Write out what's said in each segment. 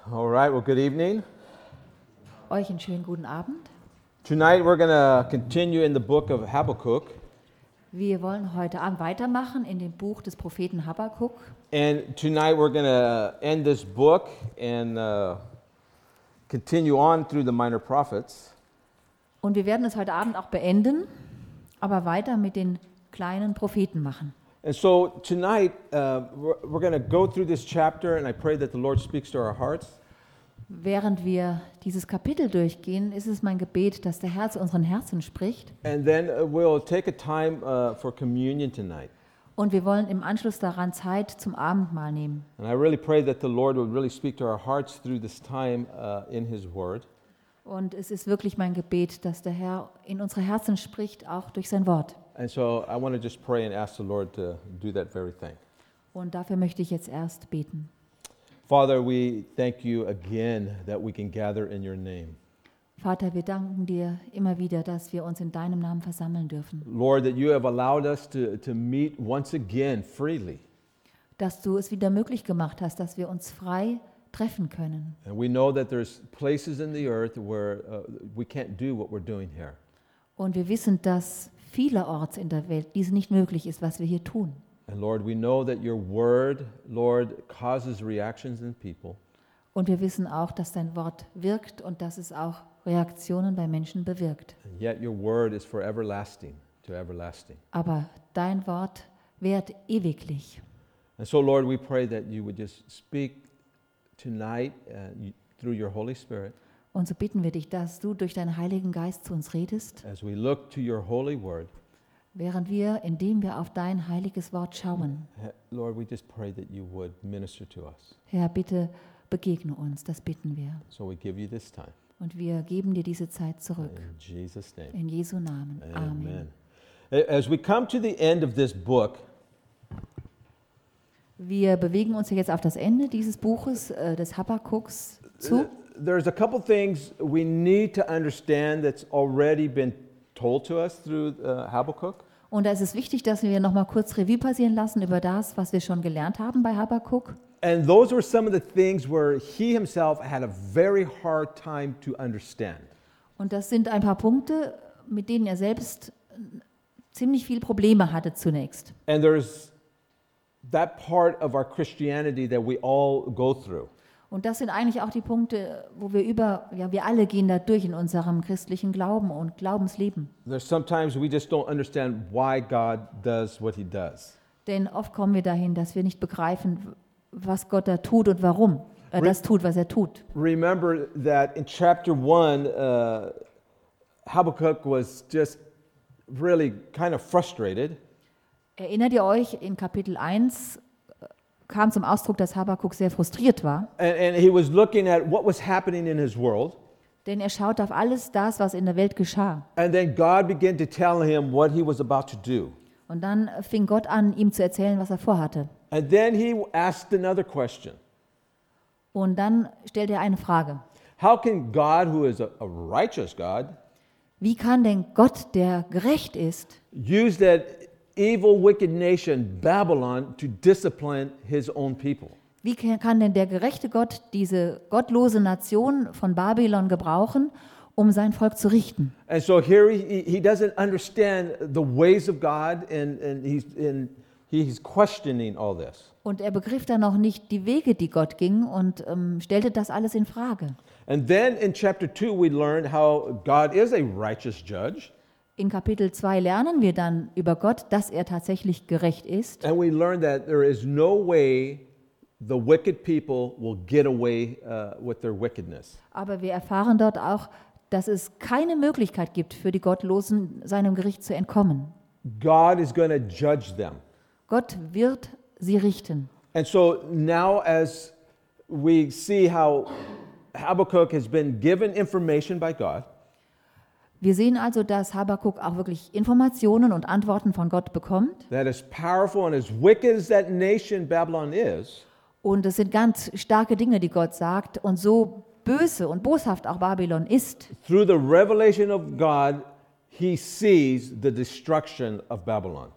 All right, well, good evening. Euch einen schönen guten Abend. Tonight we're going to continue in the book of Habakkuk. Wir wollen heute Abend weitermachen in dem Buch des Propheten Habakuk. And tonight we're going to end this book and continue on through the minor prophets. Und wir werden es heute Abend auch beenden, aber weiter mit den kleinen Propheten machen. And so tonight we're going to go through this chapter, and I pray that the Lord speaks to our hearts. Während wir dieses Kapitel durchgehen, ist es mein Gebet, dass der Herr zu unseren Herzen spricht. And then we'll take a time for communion tonight. Und wir wollen im Anschluss daran Zeit zum Abendmahl nehmen. And I really pray that the Lord would really speak to our hearts through this time in His Word. Und es ist wirklich mein Gebet, dass der Herr in unsere Herzen spricht, auch durch sein Wort. And so I want to just pray and ask the Lord to do that very thing. Und dafür möchte ich jetzt erst beten. Father, we thank you again that we can gather in your name. Vater, wir danken dir immer wieder, dass wir uns in deinem Namen versammeln dürfen. Lord, that you have allowed us to meet once again freely. Dass du es wieder möglich gemacht hast, dass wir uns frei treffen können. And we know that there's places in the earth where we can't do what we're doing here. Und wir wissen, dass vielerorts in der Welt dies nicht möglich ist, was wir hier tun. And Lord, we know that your word, Lord, causes reactions in people. Und wir wissen auch, dass dein Wort wirkt und dass es auch Reaktionen bei Menschen bewirkt. And yet your word is for everlasting to everlasting. Aber dein Wort währt ewiglich. And so, Lord, we pray that you would just speak tonight through your Holy Spirit Und so bitten wir dich, dass du durch deinen Heiligen Geist zu uns redest, as we look to your holy word. während wir, indem wir auf dein heiliges Wort schauen. Lord, we just pray that you would minister to us. Herr, bitte begegne uns, das bitten wir. So we give you this time. Und wir geben dir diese Zeit zurück. In Jesus' name. In Jesu Namen. Amen. As we come to the end of this book, Wir bewegen uns jetzt auf das Ende dieses Buches des Habakuks zu. there's a couple things we need to understand that's already been told to us through Habakkuk. Und da ist es wichtig, dass wir noch mal kurz Revue passieren lassen über das, was wir schon gelernt haben bei Habakuk. And those were some of the things where he himself had a very hard time to understand. Und das sind ein paar Punkte, mit denen er selbst ziemlich viele Probleme hatte zunächst. And there's that part of our Christianity that we all go through. Und das sind eigentlich auch die Punkte, wo wir alle gehen da durch in unserem christlichen Glauben und Glaubensleben. There's sometimes we just don't understand why God does what he does. Denn oft kommen wir dahin, dass wir nicht begreifen, was Gott da tut und warum er das tut, was er tut. Remember that in chapter 1, Habakkuk was just really kind of frustrated. Erinnert ihr euch, in Kapitel 1 kam zum Ausdruck, dass Habakuk sehr frustriert war. And he was looking at what was happening in his world. Denn er schaut auf alles das, was in der Welt geschah. And then God began to tell him what he was about to do. Und dann fing Gott an, ihm zu erzählen, was er vorhatte. And then he asked another question. Und dann stellt er eine Frage. How can God, who is a righteous God, Wie kann denn Gott, der gerecht ist, use that evil, wicked nation, Babylon, to discipline his own people? wie kann denn der gerechte Gott diese gottlose Nation von Babylon gebrauchen, um sein Volk zu richten? And so here he doesn't understand the ways of God, and he's questioning all this. Und er begriff dann noch nicht die Wege, die Gott ging und stellte das alles in Frage. And then in chapter 2 we learned how God is a righteous judge. In Kapitel 2 lernen wir dann über Gott, dass er tatsächlich gerecht ist. And we learn that there is no way the wicked people will get away with their wickedness. Aber wir erfahren dort auch, dass es keine Möglichkeit gibt, für die Gottlosen seinem Gericht zu entkommen. God is going to judge them. Gott wird sie richten. And so now as we see how Habakkuk has been given information by God, Wir sehen also, dass Habakuk auch wirklich Informationen und Antworten von Gott bekommt. that as powerful and as wicked as that nation Babylon is, Und es sind ganz starke Dinge, die Gott sagt. Und so böse und boshaft auch Babylon ist, through the revelation of God, he sees the destruction of Babylon.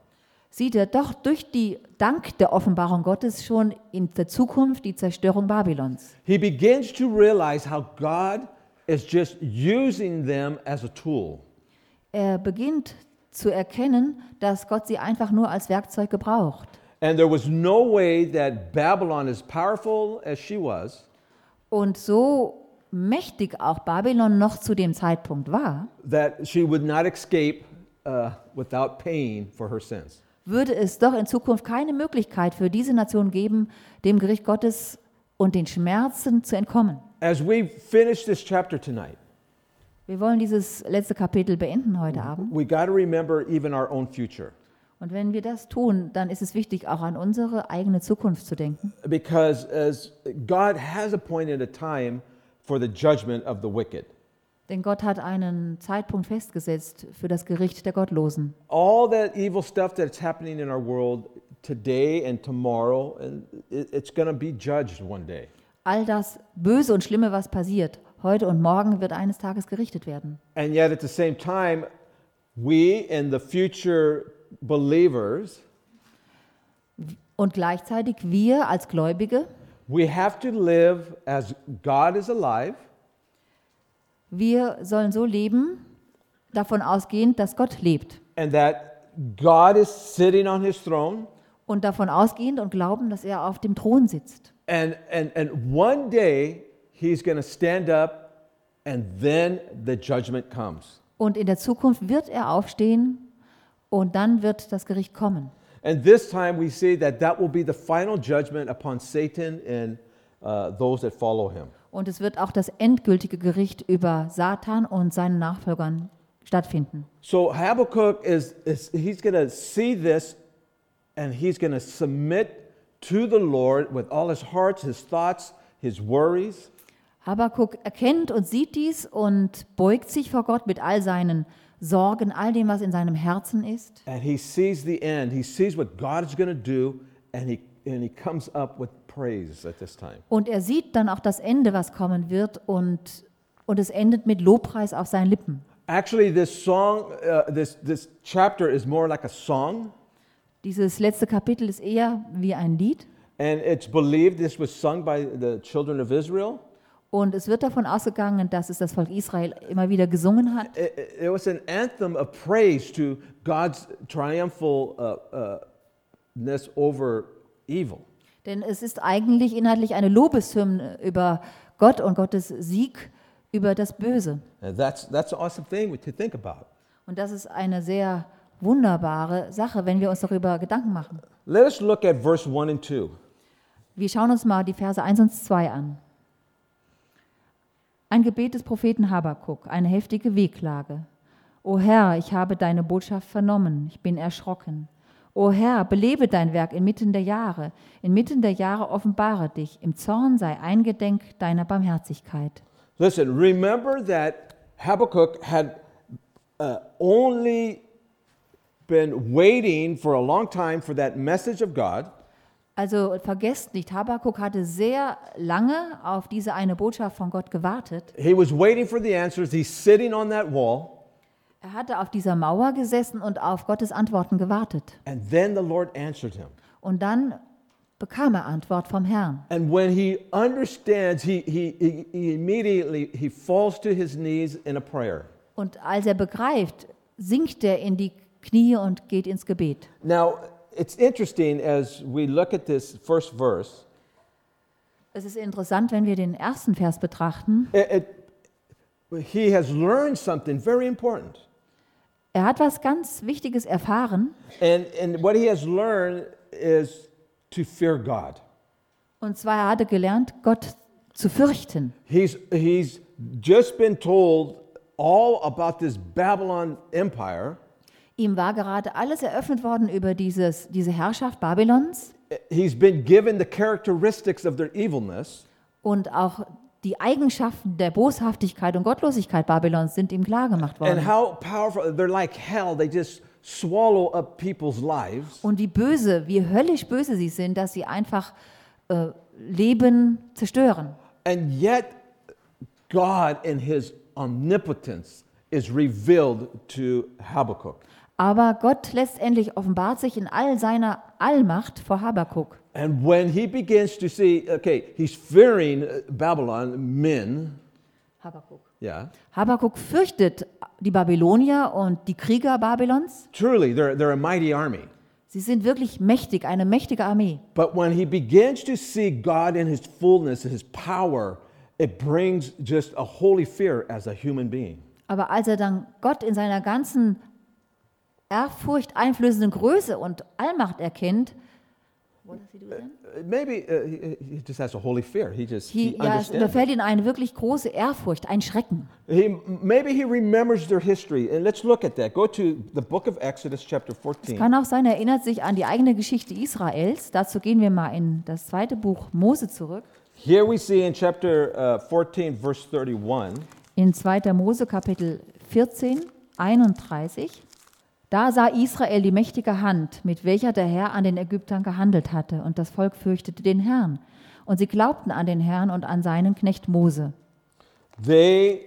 sieht er doch dank der Offenbarung Gottes schon in der Zukunft die Zerstörung Babylons. He begins to realize how God is just using them as a tool. Er beginnt zu erkennen, dass Gott sie einfach nur als Werkzeug gebraucht. And there was no way that Babylon, as powerful as she was, Und so mächtig auch Babylon noch zu dem Zeitpunkt war, that she would not escape without paying for her sins. würde es doch in Zukunft keine Möglichkeit für diese Nation geben, dem Gericht Gottes und den Schmerzen zu entkommen. As we finish this chapter tonight, Wir wollen dieses letzte Kapitel beenden heute Abend. we got to remember even our own future. Und wenn wir das tun, dann ist es wichtig, auch an unsere eigene Zukunft zu denken. Because as God has appointed a time for the judgment of the wicked. Denn Gott hat einen Zeitpunkt festgesetzt für das Gericht der Gottlosen. All that evil stuff that's happening in our world today and tomorrow, and it's going to be judged one day. All das Böse und Schlimme, was passiert, heute und morgen wird eines Tages gerichtet werden. And yet at the same time, we and the future believers, Und gleichzeitig wir als Gläubige, we have to live as God is alive, wir sollen so leben, davon ausgehend, dass Gott lebt. and that God is sitting on his throne, Und davon ausgehend und glauben, dass er auf dem Thron sitzt. and one day he's going to stand up, and then the judgment comes. Und in der Zukunft wird er aufstehen und dann wird das Gericht kommen. And this time we see that will be the final judgment upon Satan and those that follow him. Und es wird auch das endgültige Gericht über Satan und seinen Nachfolgern stattfinden. So Habakkuk he's going to see this, and he's going to submit to the Lord with all his heart, his thoughts, his worries. Habakuk erkennt und sieht dies und beugt sich vor Gott mit all seinen Sorgen, all dem, was in seinem Herzen ist. And he sees the end. He sees what God is going to do, and he comes up with praise at this time. Und er sieht dann auch das Ende, was kommen wird, und es endet mit Lobpreis auf seinen Lippen. Actually, this song, this chapter is more like a song, Dieses letzte Kapitel ist eher wie ein Lied. and it's believed this was sung by the children of Israel. Und es wird davon ausgegangen, dass es das Volk Israel immer wieder gesungen hat. It was an anthem of praise to God's triumphalness over evil. Denn es ist eigentlich inhaltlich eine Lobeshymne über Gott und Gottes Sieg über das Böse. And that's an awesome thing to think about. Und das ist eine sehr wunderbare Sache, wenn wir uns darüber Gedanken machen. Let us look at verse 1 and 2. Wir schauen uns mal die Verse 1 und 2 an. Ein Gebet des Propheten Habakuk, eine heftige Wehklage. O Herr, ich habe deine Botschaft vernommen, ich bin erschrocken. O Herr, belebe dein Werk inmitten der Jahre offenbare dich, im Zorn sei eingedenk deiner Barmherzigkeit. Listen, remember that Habakkuk had only been waiting for a long time for that message of God. Also vergesst nicht, Habakuk hatte sehr lange auf diese eine Botschaft von Gott gewartet. He was waiting for the answers. He's sitting on that wall. Er hatte auf dieser Mauer gesessen und auf Gottes Antworten gewartet. And then the Lord answered him. Und dann bekam er Antwort vom Herrn. And when he understands, he immediately he falls to his knees in a prayer. Und als er begreift, sinkt er in die Knie und geht ins Gebet. Now, it's interesting as we look at this first verse. Es ist interessant, wenn wir den ersten Vers betrachten. He has learned something very important. Er hat was ganz Wichtiges erfahren. And what he has learned is to fear God. Und zwar er hatte gelernt, Gott zu fürchten. He's just been told all about this Babylon empire. Ihm war gerade alles eröffnet worden über diese Herrschaft Babylons He's been given the characteristics of their evilness. und auch die Eigenschaften der Boshaftigkeit und Gottlosigkeit Babylons sind ihm klar gemacht And worden. how powerful, they're like hell, they just swallow up people's lives. Und wie höllisch böse sie sind, dass sie einfach Leben zerstören. And yet, God in his omnipotence is revealed to Habakkuk. Aber Gott letztendlich offenbart sich in all seiner Allmacht vor Habakuk. And when he begins to see, okay, he's fearing Babylon, men, Habakuk. yeah, Habakuk fürchtet die Babylonier und die Krieger Babylons. truly, they're a mighty army. Sie sind wirklich mächtig, eine mächtige Armee. But when he begins to see God in his fullness, his power, it brings just a holy fear as a human being. Aber als er dann Gott in seiner ganzen ehrfurchteinflößenden Größe und Allmacht erkennt, Maybe he just has a holy fear. He es understands. überfällt ihn eine wirklich große Ehrfurcht, ein Schrecken. Maybe he remembers their history. And let's look at that. Go to the book of Exodus, chapter Es 14. kann auch sein, er erinnert sich an die eigene Geschichte Israels. Dazu gehen wir mal in das zweite Buch Mose zurück. Here we see in chapter 14, verse 31. In 2. Mose Kapitel 14, 31. Da sah Israel die mächtige Hand, mit welcher der Herr an den Ägyptern gehandelt hatte, und das Volk fürchtete den Herrn. Und sie glaubten an den Herrn und an seinen Knecht Mose. They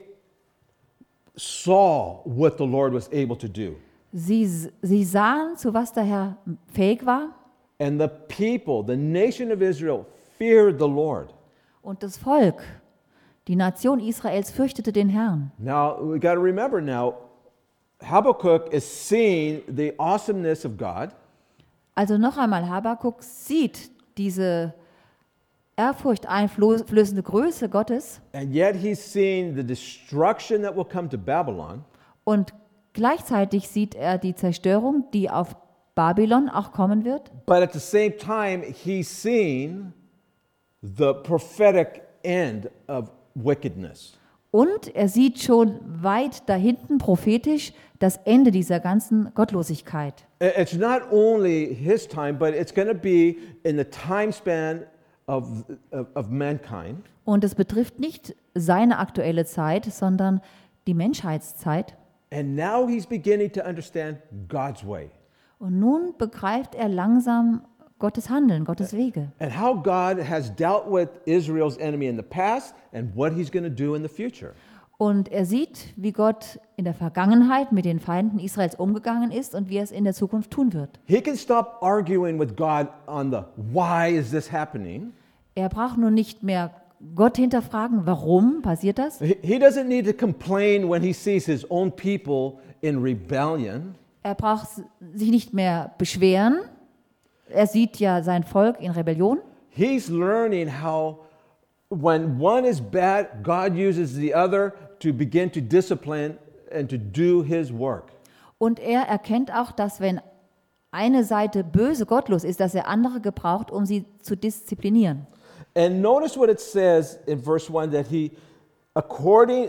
saw what the Lord was able to do. Sie sahen, zu was der Herr fähig war, And the people, the nation of Israel, feared the Lord. und das Volk, die Nation Israels, fürchtete den Herrn. Now, we got to remember now, Habakkuk is seeing the awesomeness of God. Also noch einmal, Habakuk sieht diese ehrfurchteinflößende Größe Gottes And yet he's seeing the destruction that will come to Babylon. und gleichzeitig sieht er die Zerstörung, die auf Babylon auch kommen wird. But at the same time, he's seeing the prophetic end of wickedness. Und er sieht schon weit dahinten prophetisch das Ende dieser ganzen Gottlosigkeit. It's not only his time, but it's going to be in the time span of mankind. Und es betrifft nicht seine aktuelle Zeit, sondern die Menschheitszeit. And now he's beginning to understand God's way Und nun begreift er langsam Gottes Handeln, Gottes Wege. and how God has dealt with Israel's enemy in the past and what he's going to do in the future. Und er sieht, wie Gott in der Vergangenheit mit den Feinden Israels umgegangen ist und wie er es in der Zukunft tun wird. He can stop arguing with God on the why is this happening. Er braucht nun nicht mehr Gott hinterfragen, warum passiert das? He doesn't need to complain when he sees his own people in rebellion. Er braucht sich nicht mehr beschweren. Er sieht ja sein Volk in Rebellion. He's learning how when one is bad, God uses the other to begin to discipline and to do his work. Und er erkennt auch, dass wenn eine Seite böse, gottlos ist, dass er andere gebraucht, um sie zu disziplinieren. And notice what it says in verse 1 that he, according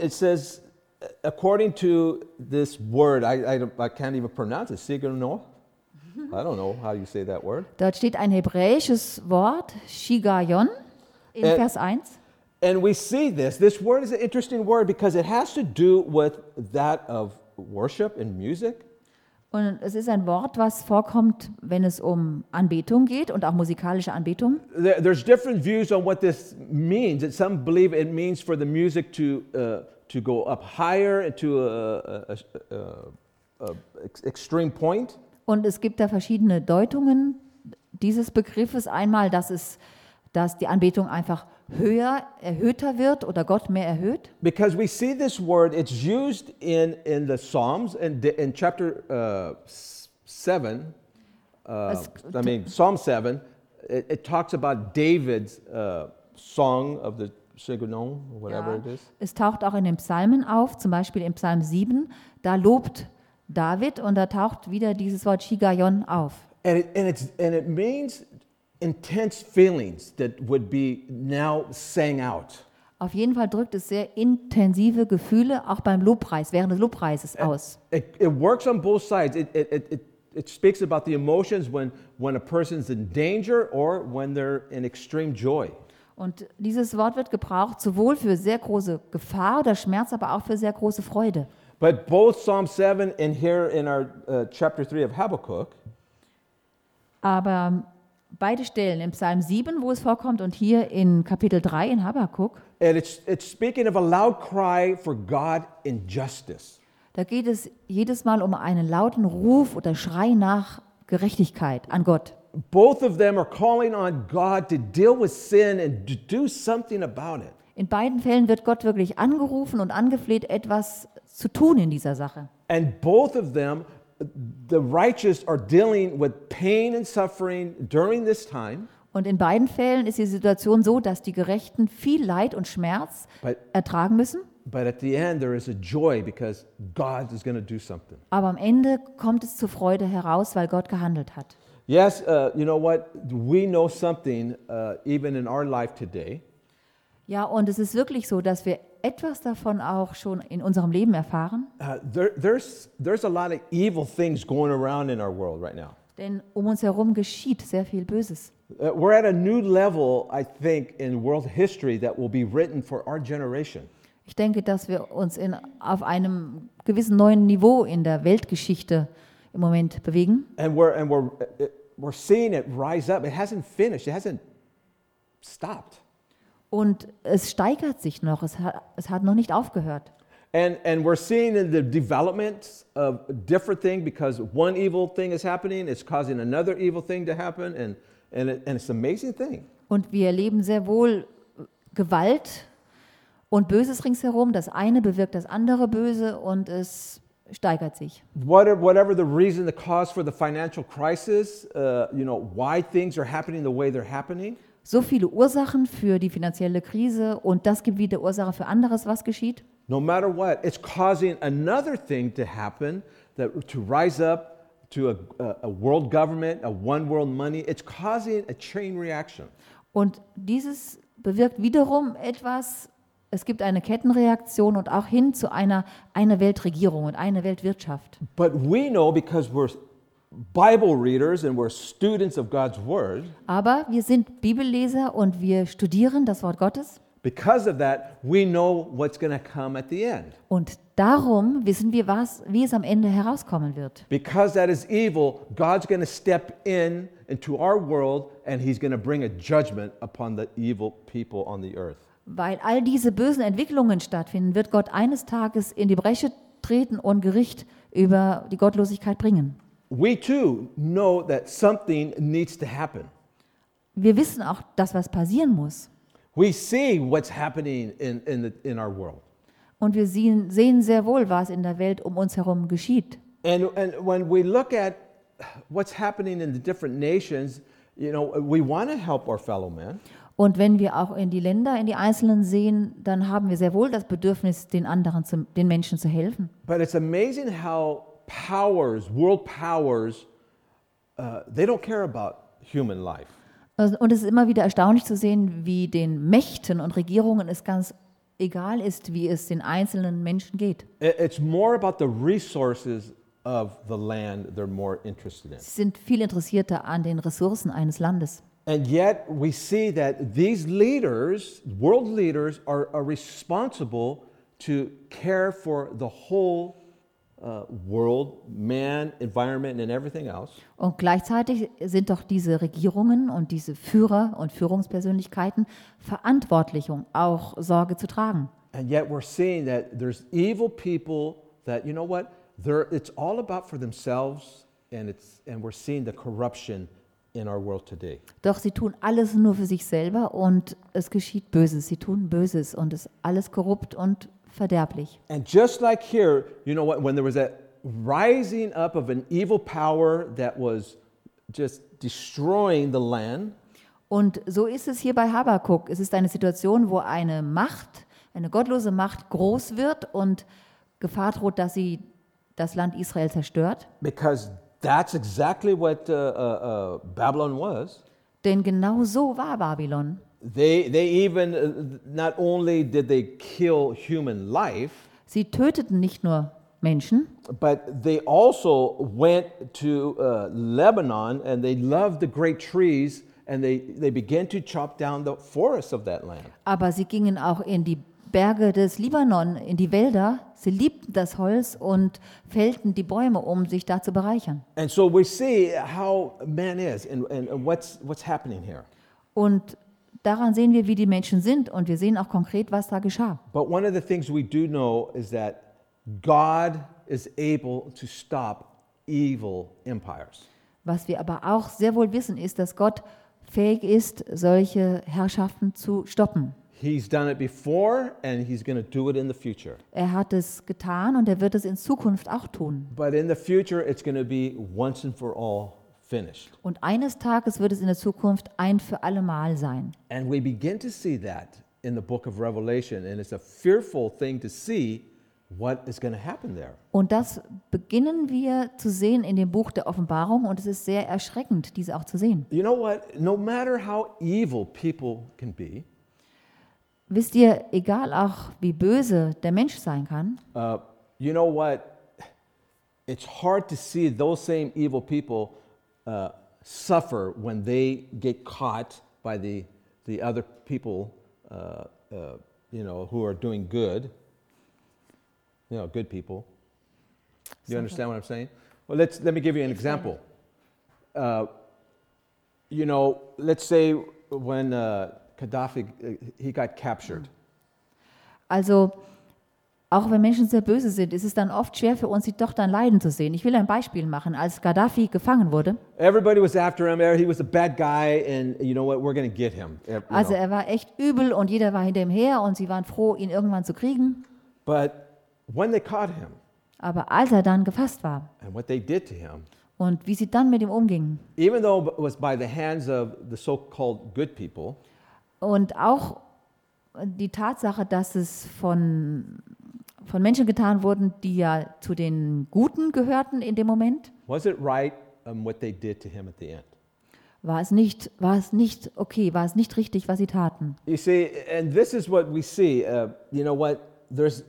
to this word, I can't even pronounce it, sigurno. I don't know how you say that word. Dort steht ein hebräisches Wort, Shigayon, in Vers 1. And we see this word is an interesting word because it has to do with that of worship and music. Und es ist ein Wort, was vorkommt, wenn es um Anbetung geht und auch musikalische Anbetung. There's different views on what this means. Some believe it means for the music to go up higher to a extreme point. Und es gibt da verschiedene Deutungen dieses Begriffes. Einmal, dass die Anbetung einfach erhöhter wird oder Gott mehr erhöht. Because we see this word, it's used in the Psalms in chapter 7. Psalm 7. It talks about David's song of the Sigurnon, whatever it is. Es taucht auch in den Psalmen auf, zum Beispiel im Psalm 7. Da lobt David und da taucht wieder dieses Wort Shigayon auf. And it means intense feelings that would be now sang out. Auf jeden Fall drückt es sehr intensive Gefühle auch beim Lobpreis, während des Lobpreises aus. It works on both sides. It speaks about the emotions when a person's in danger or when they're in extreme joy. Und dieses Wort wird gebraucht sowohl für sehr große Gefahr oder Schmerz, aber auch für sehr große Freude. But both Psalm 7 and here in our chapter 3 of Habakkuk, aber beide Stellen im Psalm 7, wo es vorkommt, und hier in Kapitel 3 in Habakuk, and it's speaking of a loud cry for God in justice. Da geht es jedes Mal um einen lauten Ruf oder Schrei nach Gerechtigkeit an Gott. Both of them are calling on God to deal with sin and to do something about it. In beiden Fällen wird Gott wirklich angerufen und angefleht, etwas zu tun in dieser Sache. And both of them, the righteous are dealing with pain and suffering during this time. Und in beiden Fällen ist die Situation so, dass die Gerechten viel Leid und Schmerz ertragen müssen. But at the end there is a joy because God is going to do something. Aber am Ende kommt es zur Freude heraus, weil Gott gehandelt hat. Yes, you know what? We know something even in our life today. Ja, und es ist wirklich so, dass wir etwas davon auch schon in unserem Leben erfahren. There's a lot of evil things going around in our world right now. Denn um uns herum geschieht sehr viel Böses. We're at a new level, I think, in world history that will be written for our generation. Ich denke, dass wir uns auf einem gewissen neuen Niveau in der Weltgeschichte im Moment bewegen. And we're seeing it rise up. It hasn't finished. It hasn't stopped. Und es steigert sich noch. Es hat noch nicht aufgehört. And we're seeing in the development of different things because one evil thing is happening, it's causing another evil thing to happen, and it's an amazing thing. Und wir erleben sehr wohl Gewalt und Böses ringsherum. Das eine bewirkt das andere Böse und es steigert sich. Whatever the reason, the cause for the financial crisis, why things are happening the way they're happening. So viele Ursachen für die finanzielle Krise und das gibt wieder Ursache für anderes, was geschieht. No matter what, it's causing another thing to happen, to rise up to a world government, a one world money. It's causing a chain reaction. Und dieses bewirkt wiederum etwas. Es gibt eine Kettenreaktion und auch hin zu einer Weltregierung und einer Weltwirtschaft. But we know because we're Bible readers and we're students of God's word. Aber wir sind Bibelleser und wir studieren das Wort Gottes. Because of that, we know what's going to come at the end. Und darum wissen wir, wie es am Ende herauskommen wird. Because that is evil, God's going to step into our world and he's going to bring a judgment upon the evil people on the earth. Weil all diese bösen Entwicklungen stattfinden, wird Gott eines Tages in die Bresche treten und Gericht über die Gottlosigkeit bringen. We too know that something needs to happen. Wir wissen auch, dass was passieren muss. We see what's happening in our world. Und wir sehen sehr wohl, was in der Welt um uns herum geschieht. And when we look at what's happening in the different nations, we want to help our fellow man. Und wenn wir auch in die Länder, in die Einzelnen sehen, dann haben wir sehr wohl das Bedürfnis, den Menschen zu helfen. But it's amazing how world powers, they don't care about human life. Und es ist immer wieder erstaunlich zu sehen, wie den Mächten und Regierungen es ganz egal ist, wie es den einzelnen Menschen geht. It's more about the resources of the land they're more interested in. Sie sind viel interessierter an den Ressourcen eines Landes. And yet we see that these leaders, world leaders, are responsible to care for the whole world, man, environment and everything else. Und gleichzeitig sind doch diese Regierungen und diese Führer und Führungspersönlichkeiten verantwortlich, um auch Sorge zu tragen. And yet we're seeing that there's evil people that, it's all about for themselves, and we're seeing the corruption in our world today. Doch sie tun alles nur für sich selber und es geschieht Böses. Sie tun Böses und es ist alles korrupt und verderblich. And just like here, when there was that rising up of an evil power that was just destroying the land. Und so ist es hier bei Habakuk. Es ist eine Situation, wo eine Macht, eine gottlose Macht groß wird und Gefahr droht, dass sie das Land Israel zerstört. Because that's exactly what Babylon was. Denn genau so war Babylon. They even, not only did they kill human life, sie töteten nicht nur Menschen, but they also went to Lebanon and they loved the great trees and they began to chop down the forests of that land. Aber sie gingen auch in die Berge des Libanon, in die Wälder. Sie liebten das Holz und fällten die Bäume, um sich da zu bereichern. And so we see how man is and what's happening here. Und daran sehen wir, wie die Menschen sind und wir sehen auch konkret, was da geschah. But one of the things we do know is that God is able to stop evil empires. Was wir aber auch sehr wohl wissen, ist, dass Gott fähig ist, solche Herrschaften zu stoppen. He's done it before and he's going to do it in the future. Er hat es getan und er wird es in Zukunft auch tun. But in the future it's going to be once and for all finished. Und eines Tages wird es in der Zukunft ein für alle Mal sein. And we begin to see that in the book of Revelation, and it's a fearful thing to see what is going to happen there. Und das beginnen wir zu sehen in dem Buch der Offenbarung und es ist sehr erschreckend, diese auch zu sehen. You know what? No matter how evil people can be, Wisst ihr, egal auch wie böse der Mensch sein kann, you know what? It's hard to see those same evil people suffer when they get caught by the other people, who are doing good. Good people. You understand what I'm saying? Well, let me give you an example. Let's say when Gaddafi he got captured. also auch wenn Menschen sehr böse sind, ist es dann oft schwer für uns, sie doch dann leiden zu sehen. Ich will ein Beispiel machen. Als Gaddafi gefangen wurde, Everybody was after him. He was a bad guy, and you know what? We're going to get him. also er war echt übel und jeder war hinter ihm her und sie waren froh, ihn irgendwann zu kriegen. But when they caught him Aber als er dann gefasst war and what they did to him, und wie sie dann mit ihm umgingen even though it was by the hands of the so-called good people, und auch die Tatsache, dass es von Menschen getan wurden, die ja zu den Guten gehörten in dem Moment, was it right what they did to him at the end? war es nicht okay, war es nicht richtig, was sie taten. You see, and this is what we see. You know what? There's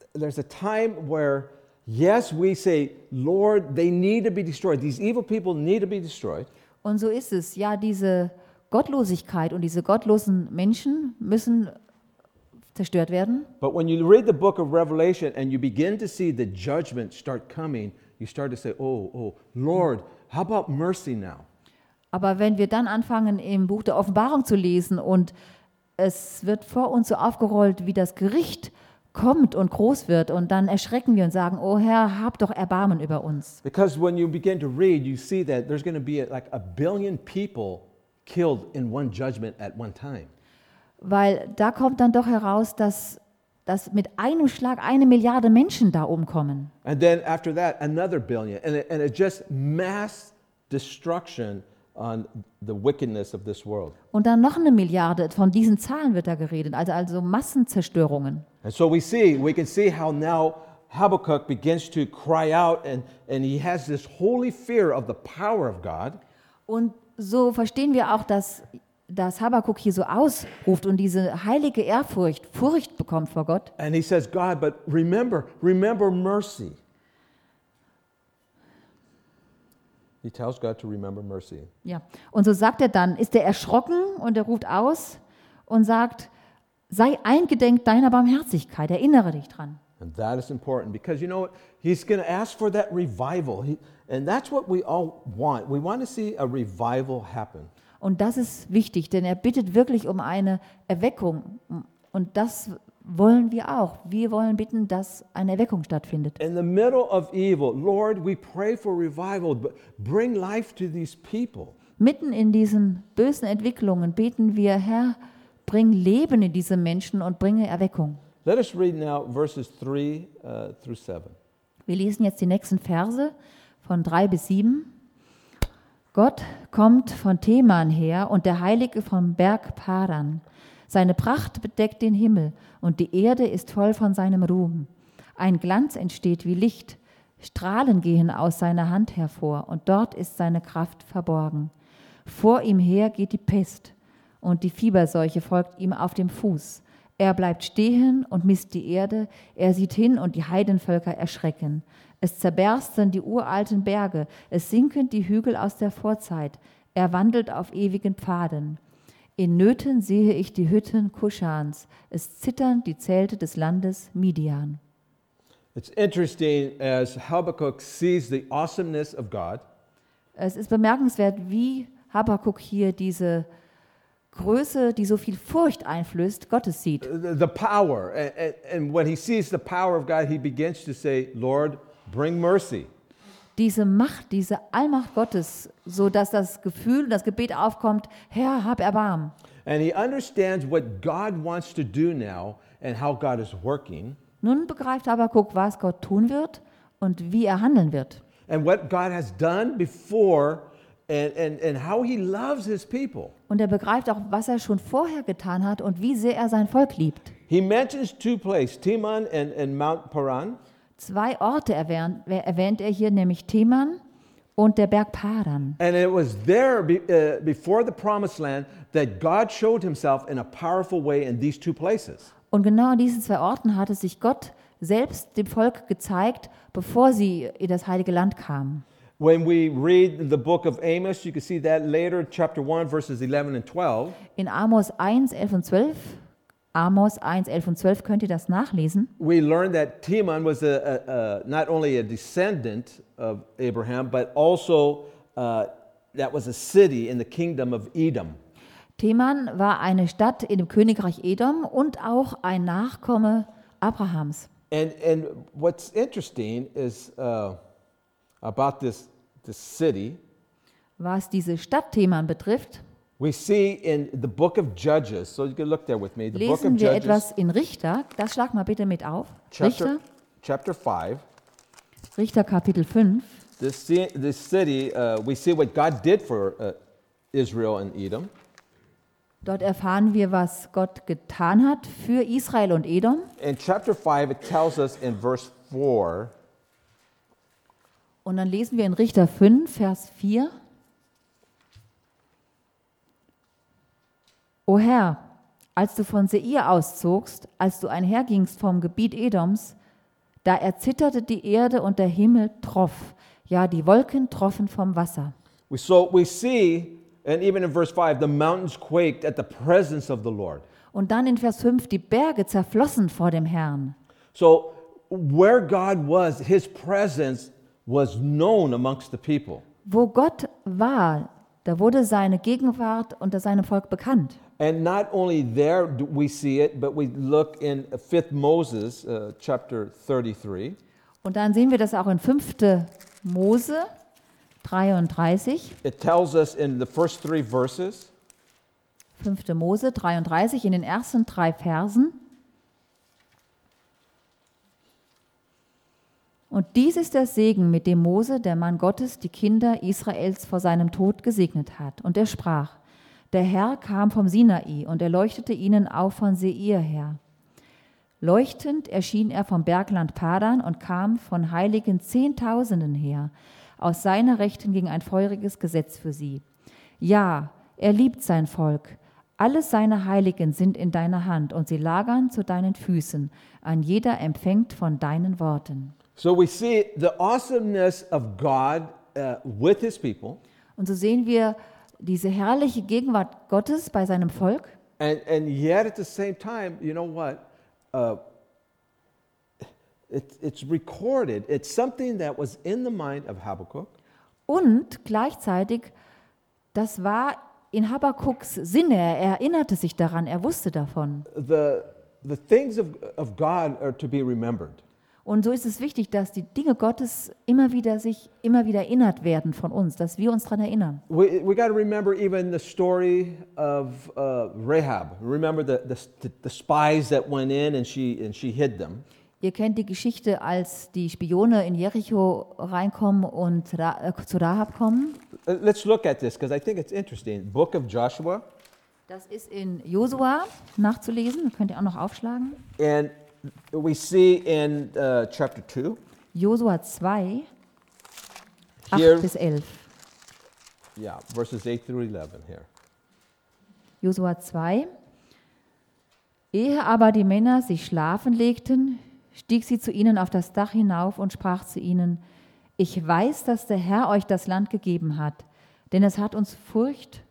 a time where, yes, we say, Lord, they need to be destroyed. These evil people need to be destroyed. Und so ist es. Ja, diese Gottlosigkeit und diese gottlosen Menschen müssen zerstört werden. But when you read the book of Revelation and you begin to see the judgment start coming, you start to say, oh, Lord, how about mercy now? Aber wenn wir dann anfangen, im Buch der Offenbarung zu lesen und es wird vor uns so aufgerollt, wie das Gericht kommt und groß wird und dann erschrecken wir und sagen, oh Herr, hab doch Erbarmen über uns. Because when you begin to read, you see that there's going to be like 1 billion people killed in one judgment at one time. Weil da kommt dann doch heraus, dass mit einem Schlag 1 Milliarde Menschen da umkommen. And then after that, another billion. And it just mass destruction on the wickedness of this world. Und dann noch 1 Milliarde, von diesen Zahlen wird da geredet, also Massenzerstörungen. And so we can see how now Habakkuk begins to cry out and he has this holy fear of the power of God. Und so verstehen wir auch, dass Habakkuk hier so ausruft und diese heilige Furcht bekommt vor Gott. And he says, God, but remember mercy. He tells God to remember mercy. Ja. Und so sagt er dann, ist er erschrocken und er ruft aus und sagt, sei eingedenk deiner Barmherzigkeit, erinnere dich dran. And that is important because you know what? He's going to ask for that revival. And that's what we all want. We want to see a revival happen. Und das ist wichtig, denn er bittet wirklich um eine Erweckung. Und das wollen wir auch. Wir wollen bitten, dass eine Erweckung stattfindet. In the middle of evil, Lord, we pray for revival, but bring life to these people. Mitten in diesen bösen Entwicklungen beten wir, Herr, bring Leben in diese Menschen und bringe Erweckung. Let us read now verses 3 through 7. Wir lesen jetzt die nächsten Verse von 3 bis 7. Gott kommt von Teman her und der Heilige vom Berg Paran. Seine Pracht bedeckt den Himmel und die Erde ist voll von seinem Ruhm. Ein Glanz entsteht wie Licht, Strahlen gehen aus seiner Hand hervor und dort ist seine Kraft verborgen. Vor ihm her geht die Pest und die Fieberseuche folgt ihm auf dem Fuß. Er bleibt stehen und misst die Erde, er sieht hin und die Heidenvölker erschrecken. Es zerbersten die uralten Berge, es sinken die Hügel aus der Vorzeit. Er wandelt auf ewigen Pfaden. In Nöten sehe ich die Hütten Kuschans, es zittern die Zelte des Landes Midian. It's interesting as Habakkuk sees the awesomeness of God. Es ist bemerkenswert, wie Habakkuk hier diese Größe, die so viel Furcht einflößt, Gottes sieht. The power. And when he sees the power of God, he begins to say, Lord, bring mercy. Diese Macht, diese Allmacht Gottes, so dass das Gefühl, das Gebet aufkommt, Herr, hab Erbarmen. And he understands what God wants to do now and how God is working. Nun begreift Habakuk, was Gott tun wird und wie er handeln wird. And what God has done before and how he loves his people. Und er begreift auch, was er schon vorher getan hat und wie sehr er sein Volk liebt. He mentions two places, Teman and Mount Paran. 2 Orte erwähnt er hier, nämlich Teman und der Berg Paran. And it was there before the promised land that God showed himself in a powerful way in these two places. Und genau an diesen 2 Orten hatte sich Gott selbst dem Volk gezeigt, bevor sie in das heilige Land kamen. When we read the book of Amos, you can see that later, chapter 1, verses 11 and 12. In Amos 1, 11 und 12, Amos 1, 11 und 12 könnt ihr das nachlesen. We learn that Teman was not only a descendant of Abraham, but also that was a city in the kingdom of Edom. Teman war eine Stadt in dem Königreich Edom und auch ein Nachkomme Abrahams. And what's interesting is about this city, Was diese Stadt Teman betrifft, we see in the book of Judges, so you can look there with me, the book of lesen wir Judges, etwas in Richter. Das schlag mal bitte mit auf. chapter 5. Richter Kapitel 5. This city, we see what God did for Israel and Edom. Dort erfahren wir, was Gott getan hat für Israel und Edom. In chapter 5, it tells us in verse 4, Und dann lesen wir in Richter 5, Vers 4. O Herr, als du von Seir auszogst, als du einhergingst vom Gebiet Edoms, da erzitterte die Erde und der Himmel troff, ja, die Wolken troffen vom Wasser. we see, and even in verse 5, the mountains quaked at the presence of the Lord. Und dann in Vers 5, die Berge zerflossen vor dem Herrn. So where God was, his presence was known amongst the people. Wo Gott war, da wurde seine Gegenwart unter seinem Volk bekannt. And not only there do we see it, but we look in 5 Moses, chapter 33. Und dann sehen wir das auch in 5. Mose 33. It tells us in the first 3 verses, 5. Mose 33 in den ersten 3 Versen. Und dies ist der Segen, mit dem Mose, der Mann Gottes, die Kinder Israels vor seinem Tod gesegnet hat. Und er sprach, der Herr kam vom Sinai und er leuchtete ihnen auf von Seir her. Leuchtend erschien er vom Bergland Padan und kam von heiligen Zehntausenden her. Aus seiner Rechten ging ein feuriges Gesetz für sie. Ja, er liebt sein Volk. Alle seine Heiligen sind in deiner Hand und sie lagern zu deinen Füßen. Ein jeder empfängt von deinen Worten. so we see the awesomeness of God with his people. Und so sehen wir diese herrliche Gegenwart Gottes bei seinem Volk. And yet at the same time, you know what? It's recorded. It's something that was in the mind of Habakkuk. Und gleichzeitig, das war in Habakuks Sinne. Er erinnerte sich daran, er wusste davon. The things of God are to be remembered. Und so ist es wichtig, dass die Dinge Gottes immer wieder erinnert werden von uns, dass wir uns daran erinnern. We got to remember even the story of Rahab. Remember the spies that went in and she hid them. Ihr kennt die Geschichte, als die Spione in Jericho reinkommen und zu Rahab kommen. Let's look at this because I think it's interesting. Book of Joshua. Das ist in Josua nachzulesen, könnt ihr auch noch aufschlagen. And we see in chapter 2. Josua 2, 8 Here- bis 11. Yeah, verses 8 through 11 here. Josua 2. Ehe aber die Männer sich schlafen legten, stieg sie zu ihnen auf das Dach hinauf und sprach zu ihnen, ich weiß, dass der Herr euch das Land gegeben hat, denn es hat uns Furcht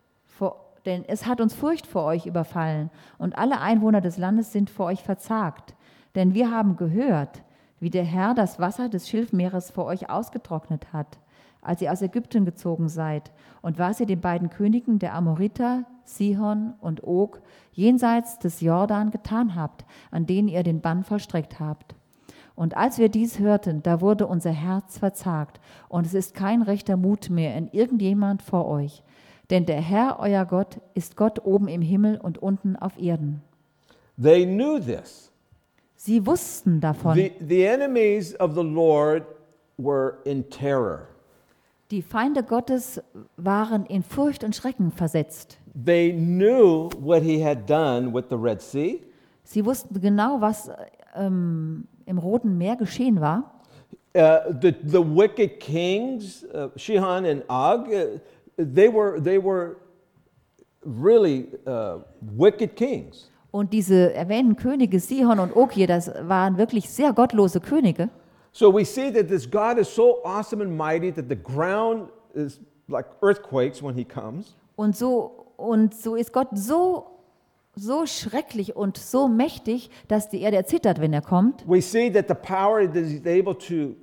vor euch überfallen und alle Einwohner des Landes sind vor euch verzagt. Denn wir haben gehört, wie der Herr das Wasser des Schilfmeeres vor euch ausgetrocknet hat. als ihr aus Ägypten gezogen seid, und was ihr den beiden Königen der Amoriter, Sihon und Og, jenseits des Jordan getan habt, an denen ihr den Bann vollstreckt habt. Und als wir dies hörten, da wurde unser Herz verzagt, und es ist kein rechter Mut mehr in irgendjemand vor euch. Denn der Herr, euer Gott, ist Gott oben im Himmel und unten auf Erden. They knew this. Sie wussten davon. The enemies of the Lord were in terror. Die Feinde Gottes waren in Furcht und Schrecken versetzt. They knew what he had done with the Red Sea. Sie wussten genau, was im Roten Meer geschehen war. The wicked kings, Sihon and Og, they were really wicked kings. Und diese erwähnten Könige Sihon und Og hier, das waren wirklich sehr gottlose Könige. So we see that this God is so awesome and mighty that the ground is like earthquakes when he comes. Und so ist Gott so schrecklich und so mächtig, dass die Erde erzittert, wenn er kommt. We see that the power that he's able to,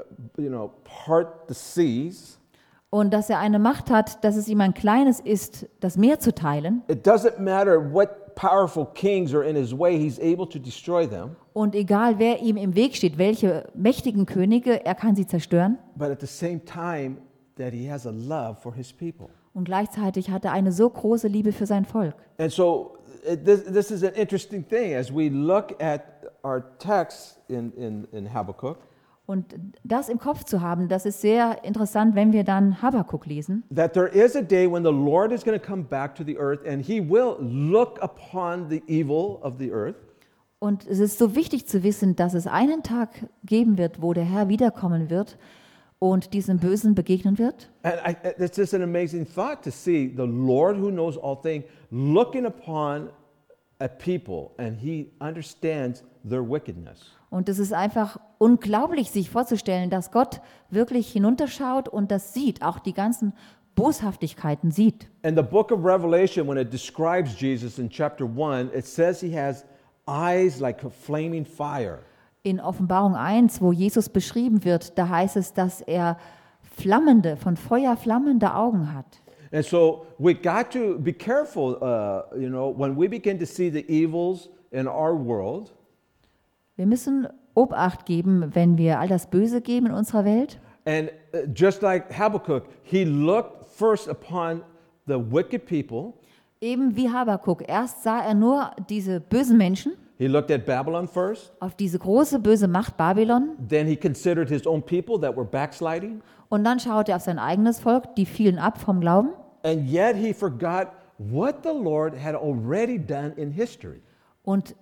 part the seas. Und dass er eine Macht hat, dass es ihm ein kleines ist, das Meer zu teilen. It doesn't matter what powerful kings are in his way, he's able to destroy them. Und egal, wer ihm im Weg steht, welche mächtigen Könige, er kann sie zerstören. But at the same time, that he has a love for his people. Und gleichzeitig hat er eine so große Liebe für sein Volk. And so this is an interesting thing as we look at our text in Habakkuk. Und das im Kopf zu haben, das ist sehr interessant, wenn wir dann Habakuk lesen. That there is a day when the Lord is going to come back to the earth and he will look upon the evil of the earth. Und es ist so wichtig zu wissen, dass es einen Tag geben wird, wo der Herr wiederkommen wird und diesem Bösen begegnen wird. And it's just an amazing thought to see the Lord who knows all things looking upon a people and he understands their wickedness. Und es ist einfach unglaublich, sich vorzustellen, dass Gott wirklich hinunterschaut und das sieht, auch die ganzen Boshaftigkeiten sieht. In the book of Revelation, when it describes Jesus in chapter 1, it says he has eyes like a flaming fire. In Offenbarung 1, wo Jesus beschrieben wird, da heißt es, dass er flammende, von Feuer flammende Augen hat. And so we got to be careful, when we begin to see the evils in our world. Wir müssen Obacht geben, wenn wir all das Böse geben in unserer Welt. And just like Habakkuk, he looked first upon the wicked people. Eben wie Habakuk. Erst sah er nur diese bösen Menschen, He looked at Babylon first. auf diese große böse Macht Babylon. Then he considered his own people that were backsliding. Und dann schaute er auf sein eigenes Volk, die fielen ab vom Glauben. And yet he forgot what the Lord had already done in history. Und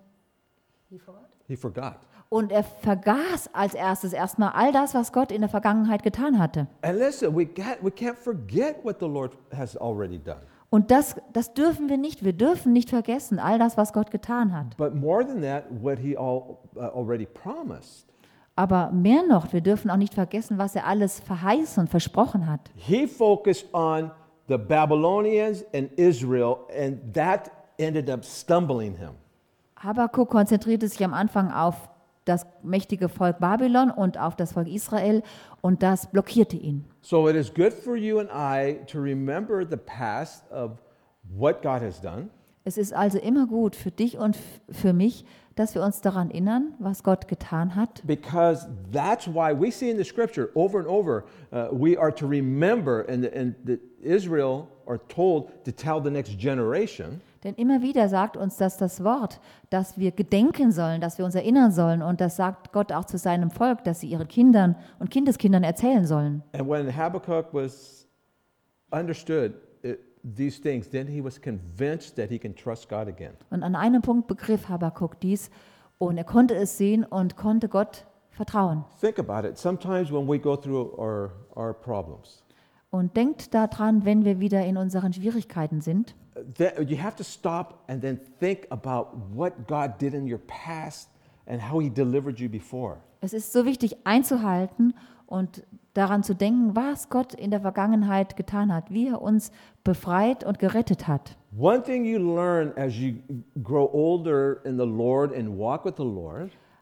He forgot. Und er vergaß als erstes erstmal all das, was Gott in der Vergangenheit getan hatte. And listen, we can't forget what the Lord has already done. Und das dürfen wir nicht. Wir dürfen nicht vergessen, all das, was Gott getan hat. But more than that, what he already promised. Aber mehr noch, wir dürfen auch nicht vergessen, was er alles verheißen und versprochen hat. He focused on the Babylonians and Israel, and that ended up stumbling him. Habakuk konzentrierte sich am Anfang auf das mächtige Volk Babylon und auf das Volk Israel, und das blockierte ihn. So it is good for you and I to remember the past of what God has done. Es ist also immer gut für dich und für mich, dass wir uns daran erinnern, was Gott getan hat. Because that's why we see in the scripture over and over, we are to remember, and Israel are told to tell the next generation. Denn immer wieder sagt uns das Wort, dass wir gedenken sollen, dass wir uns erinnern sollen. Und das sagt Gott auch zu seinem Volk, dass sie ihren Kindern und Kindeskindern erzählen sollen. And when Habakkuk was understood these things, then he was convinced that he can trust God again. Und an einem Punkt begriff Habakuk dies und er konnte es sehen und konnte Gott vertrauen. Think about it. Sometimes when we go through our problems, Und denkt daran, wenn wir wieder in unseren Schwierigkeiten sind, you have to stop and then think about what God did in your past and how he delivered you before. es ist so wichtig einzuhalten und daran zu denken, was Gott in der Vergangenheit getan hat, wie er uns befreit und gerettet hat. One thing you learn as you grow older in the Lord and walk with the Lord,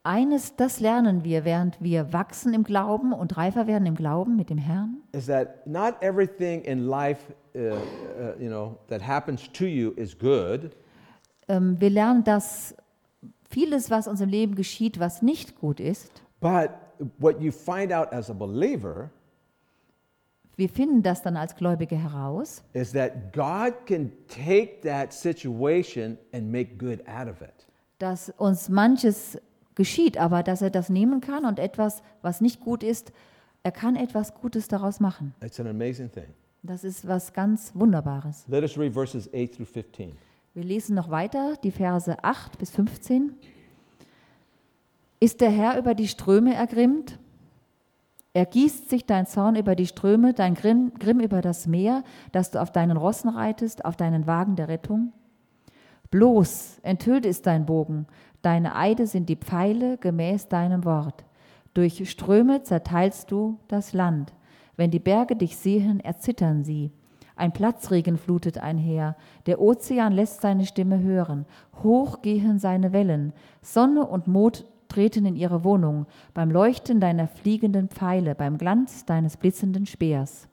Das lernen wir, während wir wachsen im Glauben und reifer werden im Glauben mit dem Herrn, is that not everything in life, that happens to you is good. wir lernen, dass vieles, was uns im Leben geschieht, was nicht gut ist, But what you find out as a believer wir finden das dann als Gläubige heraus, is that God can take that situation and make good out of it. dass uns manches geschieht, aber dass er das nehmen kann und etwas, was nicht gut ist, er kann etwas Gutes daraus machen. It's an amazing thing. Das ist was ganz Wunderbares. Let us read verses 8 through 15. Wir lesen noch weiter, die Verse 8 bis 15. Ist der Herr über die Ströme ergrimmt? Ergießt sich dein Zorn über die Ströme, dein Grimm über das Meer, dass du auf deinen Rossen reitest, auf deinen Wagen der Rettung? Bloß enthüllt ist dein Bogen, deine Eide sind die Pfeile gemäß deinem Wort. Durch Ströme zerteilst du das Land. Wenn die Berge dich sehen, erzittern sie. Ein Platzregen flutet einher, der Ozean lässt seine Stimme hören. Hoch gehen seine Wellen, Sonne und Mond treten in ihre Wohnung, beim Leuchten deiner fliegenden Pfeile, beim Glanz deines blitzenden Speers.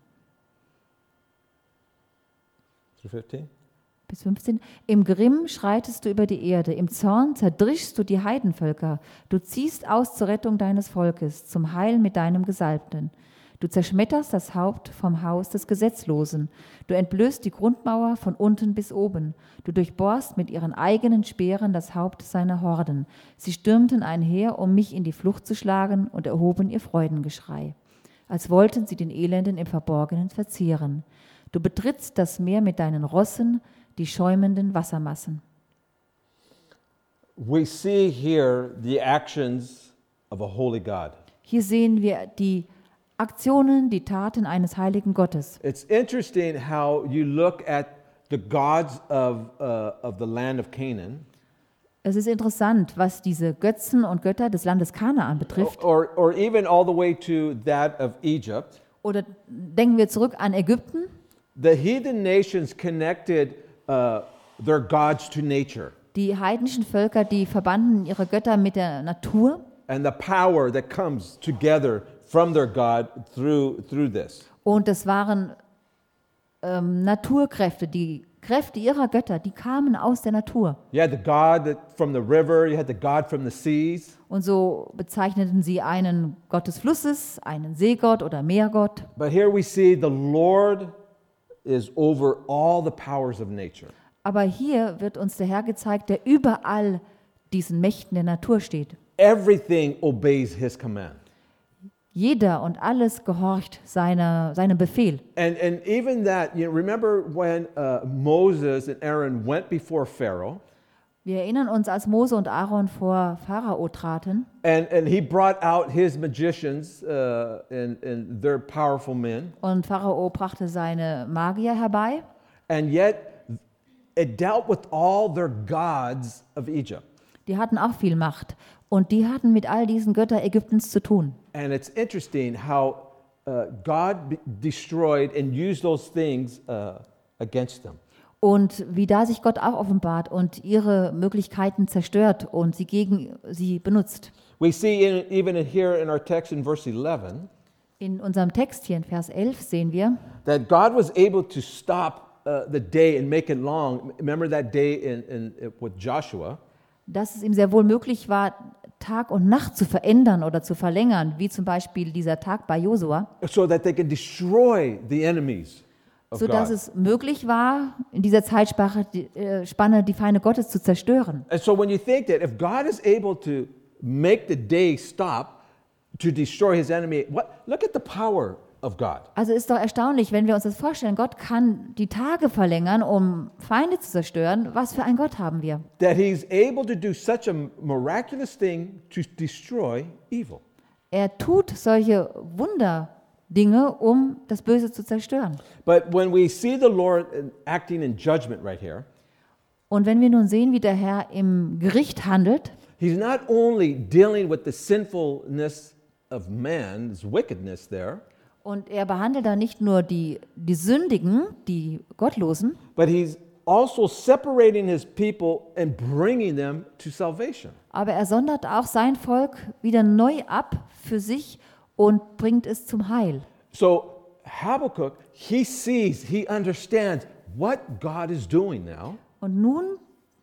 Through 15? Bis 15. Im Grimm schreitest du über die Erde, im Zorn zerdrischst du die Heidenvölker. Du ziehst aus zur Rettung deines Volkes, zum Heil mit deinem Gesalbten. Du zerschmetterst das Haupt vom Haus des Gesetzlosen. Du entblößt die Grundmauer von unten bis oben. Du durchbohrst mit ihren eigenen Speeren das Haupt seiner Horden. Sie stürmten einher, um mich in die Flucht zu schlagen, und erhoben ihr Freudengeschrei, als wollten sie den Elenden im Verborgenen verzehren. Du betrittst das Meer mit deinen Rossen, die schäumenden Wassermassen. We see here the actions of a holy God. Hier sehen wir die Aktionen, die Taten eines heiligen Gottes. It's interesting how you look at the gods of the land of Canaan, Es ist interessant, was diese Götzen und Götter des Landes Kanaan betrifft. or even all the way to that of Egypt. Oder denken wir zurück an Ägypten. The heathen nations connected their gods to nature Die heidnischen Völker, die verbanden ihre Götter mit der Natur and the power that comes together from their God through this. und das waren Naturkräfte, die Kräfte ihrer Götter, die kamen aus der Natur. You had the God from the river, you had the God from the seas. Und so bezeichneten sie einen Gott des Flusses, einen Seegott oder Meergott. But here we see the Lord is over all the powers of nature. Aber hier wird uns der Herr gezeigt, der überall diesen Mächten der Natur steht. Everything obeys his command. Jeder und alles gehorcht seinem Befehl. And even that, remember when Moses and Aaron went before Pharaoh, Wir erinnern uns, als Mose und Aaron vor Pharao traten and he brought out his magicians and their powerful men, und Pharao brachte seine Magier herbei. and yet it dealt with all their gods of Egypt. Die hatten auch viel Macht und die hatten mit all diesen Göttern Ägyptens zu tun. And it's interesting how God destroyed and used those things against them. Und wie da sich Gott auch offenbart und ihre Möglichkeiten zerstört und sie gegen sie benutzt. We see even here in our text in verse 11 In unserem Text hier in Vers 11 sehen wir, that God was able to stop the day and make it long. Remember that day with Joshua? dass es ihm sehr wohl möglich war, Tag und Nacht zu verändern oder zu verlängern, wie zum Beispiel dieser Tag bei Josua, So that they can destroy the enemies of sodass God. es möglich war, in dieser Zeitspanne die Feinde Gottes zu zerstören. And so when you think that if God is able to make the day stop to destroy his enemy, look at the power of God. Also ist doch erstaunlich, wenn wir uns das vorstellen, Gott kann die Tage verlängern, um Feinde zu zerstören. Was für einen Gott haben wir? That he's able to do such a miraculous thing to destroy evil. Er tut solche Wunderdinge, um das Böse zu zerstören. But when we see the Lord acting in judgment right here, Und wenn wir nun sehen, wie der Herr im Gericht handelt, he's not only dealing with the sinfulness of man, his wickedness there, und er behandelt da nicht nur die Sündigen, die Gottlosen, but he's also separating his people and bringing them to salvation. Aber er sondert auch sein Volk wieder neu ab für sich und bringt es zum Heil. So Habakkuk, he sees, he understands what God is doing now. Und nun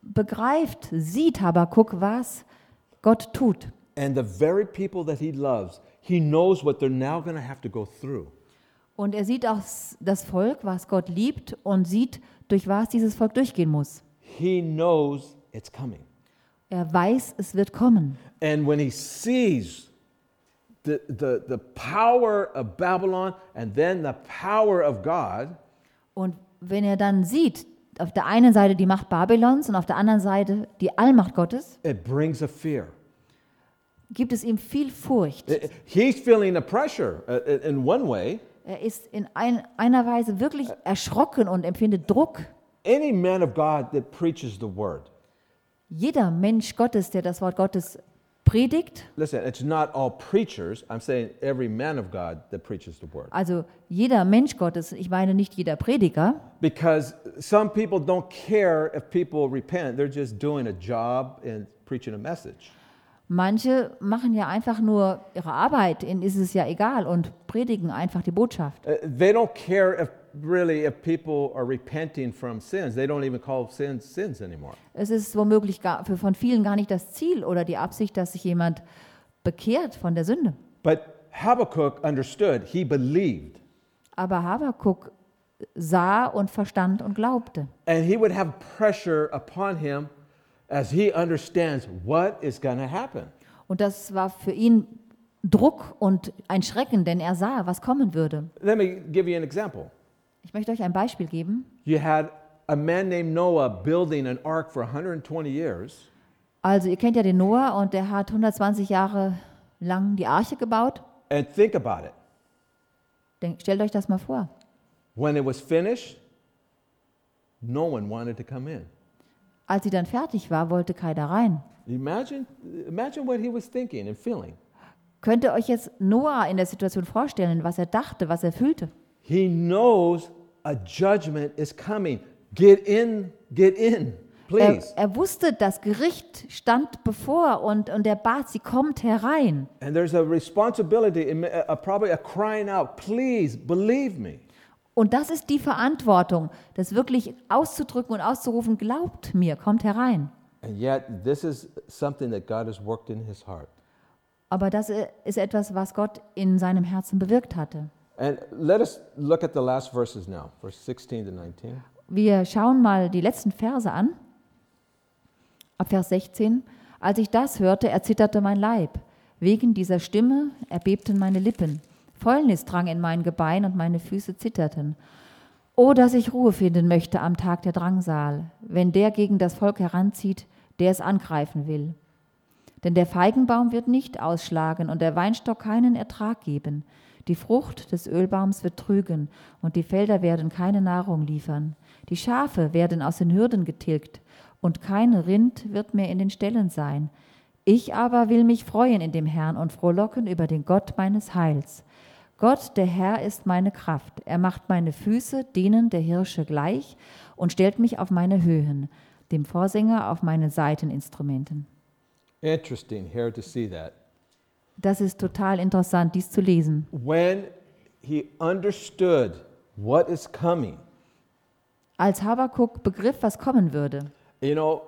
sieht Habakuk, was Gott tut. And the very people that he loves, he knows what they're now going to have to go through. Und er sieht auch das Volk, was Gott liebt, und sieht, durch was dieses Volk durchgehen muss. He knows it's coming. Er weiß, es wird kommen. And when he sees the power of Babylon and then the power of God, Und wenn er dann sieht, auf der einen Seite die Macht Babylons und auf der anderen Seite die Allmacht Gottes, it brings a fear. gibt es ihm viel Furcht. He's feeling the pressure in one way. Er ist in einer Weise wirklich erschrocken und empfindet Druck. Any man of God that preaches the word. Jeder Mensch Gottes, der das Wort Gottes predigt, Listen, it's not all preachers. I'm saying every man of God that preaches the word. also jeder Mensch Gottes, ich meine nicht jeder Prediger, Because some people don't care if people repent. They're just doing a job and preaching a message. manche machen ja einfach nur ihre Arbeit, ihnen ist es ja egal und predigen einfach die Botschaft. They don't care if people are repenting from sins. They don't even call sins anymore. Es ist womöglich von vielen gar nicht das Ziel oder die Absicht, dass sich jemand bekehrt von der Sünde. But Habakkuk understood. He believed. Aber Habakuk sah und verstand und glaubte. And he would have pressure upon him as he understands what is going to happen. Und das war für ihn Druck und ein Schrecken, denn er sah, was kommen würde. Let me give you an example. Ich möchte euch ein Beispiel geben. You had a man named Noah building an ark for 120 years. Also ihr kennt ja den Noah und der hat 120 Jahre lang die Arche gebaut. And think about it. Stellt euch das mal vor. When it was finished, no one wanted to come in. Als sie dann fertig war, wollte keiner rein. Imagine what he was thinking and feeling. Könnt ihr euch jetzt Noah in der Situation vorstellen, was er dachte, was er fühlte? He knows a judgment is coming. Get in, please. Er wusste, das Gericht stand bevor und er bat sie, kommt herein. And there's a responsibility, probably a crying out, please believe me. Und das ist die Verantwortung, das wirklich auszudrücken und auszurufen, glaubt mir, kommt herein. And yet this is something that God has worked in his heart. Aber das ist etwas, was Gott in seinem Herzen bewirkt hatte. And let us look at the last verses now, verse 16 to 19. Wir schauen mal die letzten Verse an. Ab Vers 16. Als ich das hörte, erzitterte mein Leib. Wegen dieser Stimme erbebten meine Lippen. Fäulnis drang in mein Gebein und meine Füße zitterten. Oh, dass ich Ruhe finden möchte am Tag der Drangsal, wenn der gegen das Volk heranzieht, der es angreifen will. Denn der Feigenbaum wird nicht ausschlagen und der Weinstock keinen Ertrag geben. Die Frucht des Ölbaums wird trügen und die Felder werden keine Nahrung liefern. Die Schafe werden aus den Hürden getilgt und kein Rind wird mehr in den Ställen sein. Ich aber will mich freuen in dem Herrn und frohlocken über den Gott meines Heils. Gott, der Herr, ist meine Kraft. Er macht meine Füße denen der Hirsche gleich und stellt mich auf meine Höhen, dem Vorsänger auf meine Saiteninstrumenten. Interesting here to see that. Das ist total interessant, dies zu lesen. When he understood what is coming, Als Habakuk begriff, was kommen würde. you know,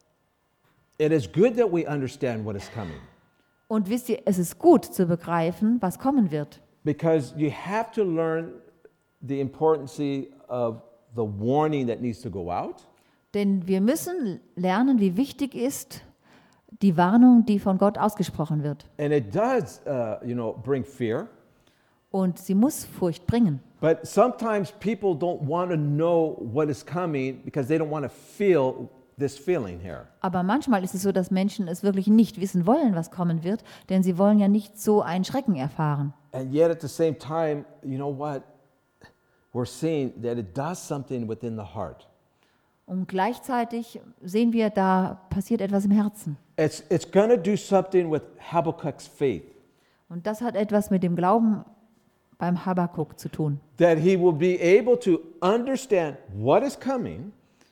it is good that we understand what is coming. Und wisst ihr, es ist gut zu begreifen, was kommen wird. Because you have to learn the importance of the warning that needs to go out. Denn wir müssen lernen, wie wichtig ist die Warnung, die von Gott ausgesprochen wird. And it does, bring fear. Und sie muss Furcht bringen. But sometimes people don't want to know what is coming because they don't want to feel this feeling here. Aber manchmal ist es so, dass Menschen es wirklich nicht wissen wollen, was kommen wird, denn sie wollen ja nicht so einen Schrecken erfahren. And yet at the same time, you know what? We're seeing that it does something within the heart. Und gleichzeitig sehen wir, da passiert etwas im Herzen. It's going to do something with Habakkuk's faith. Und das hat etwas mit dem Glauben beim Habakuk zu tun. That he will be able to understand what is coming.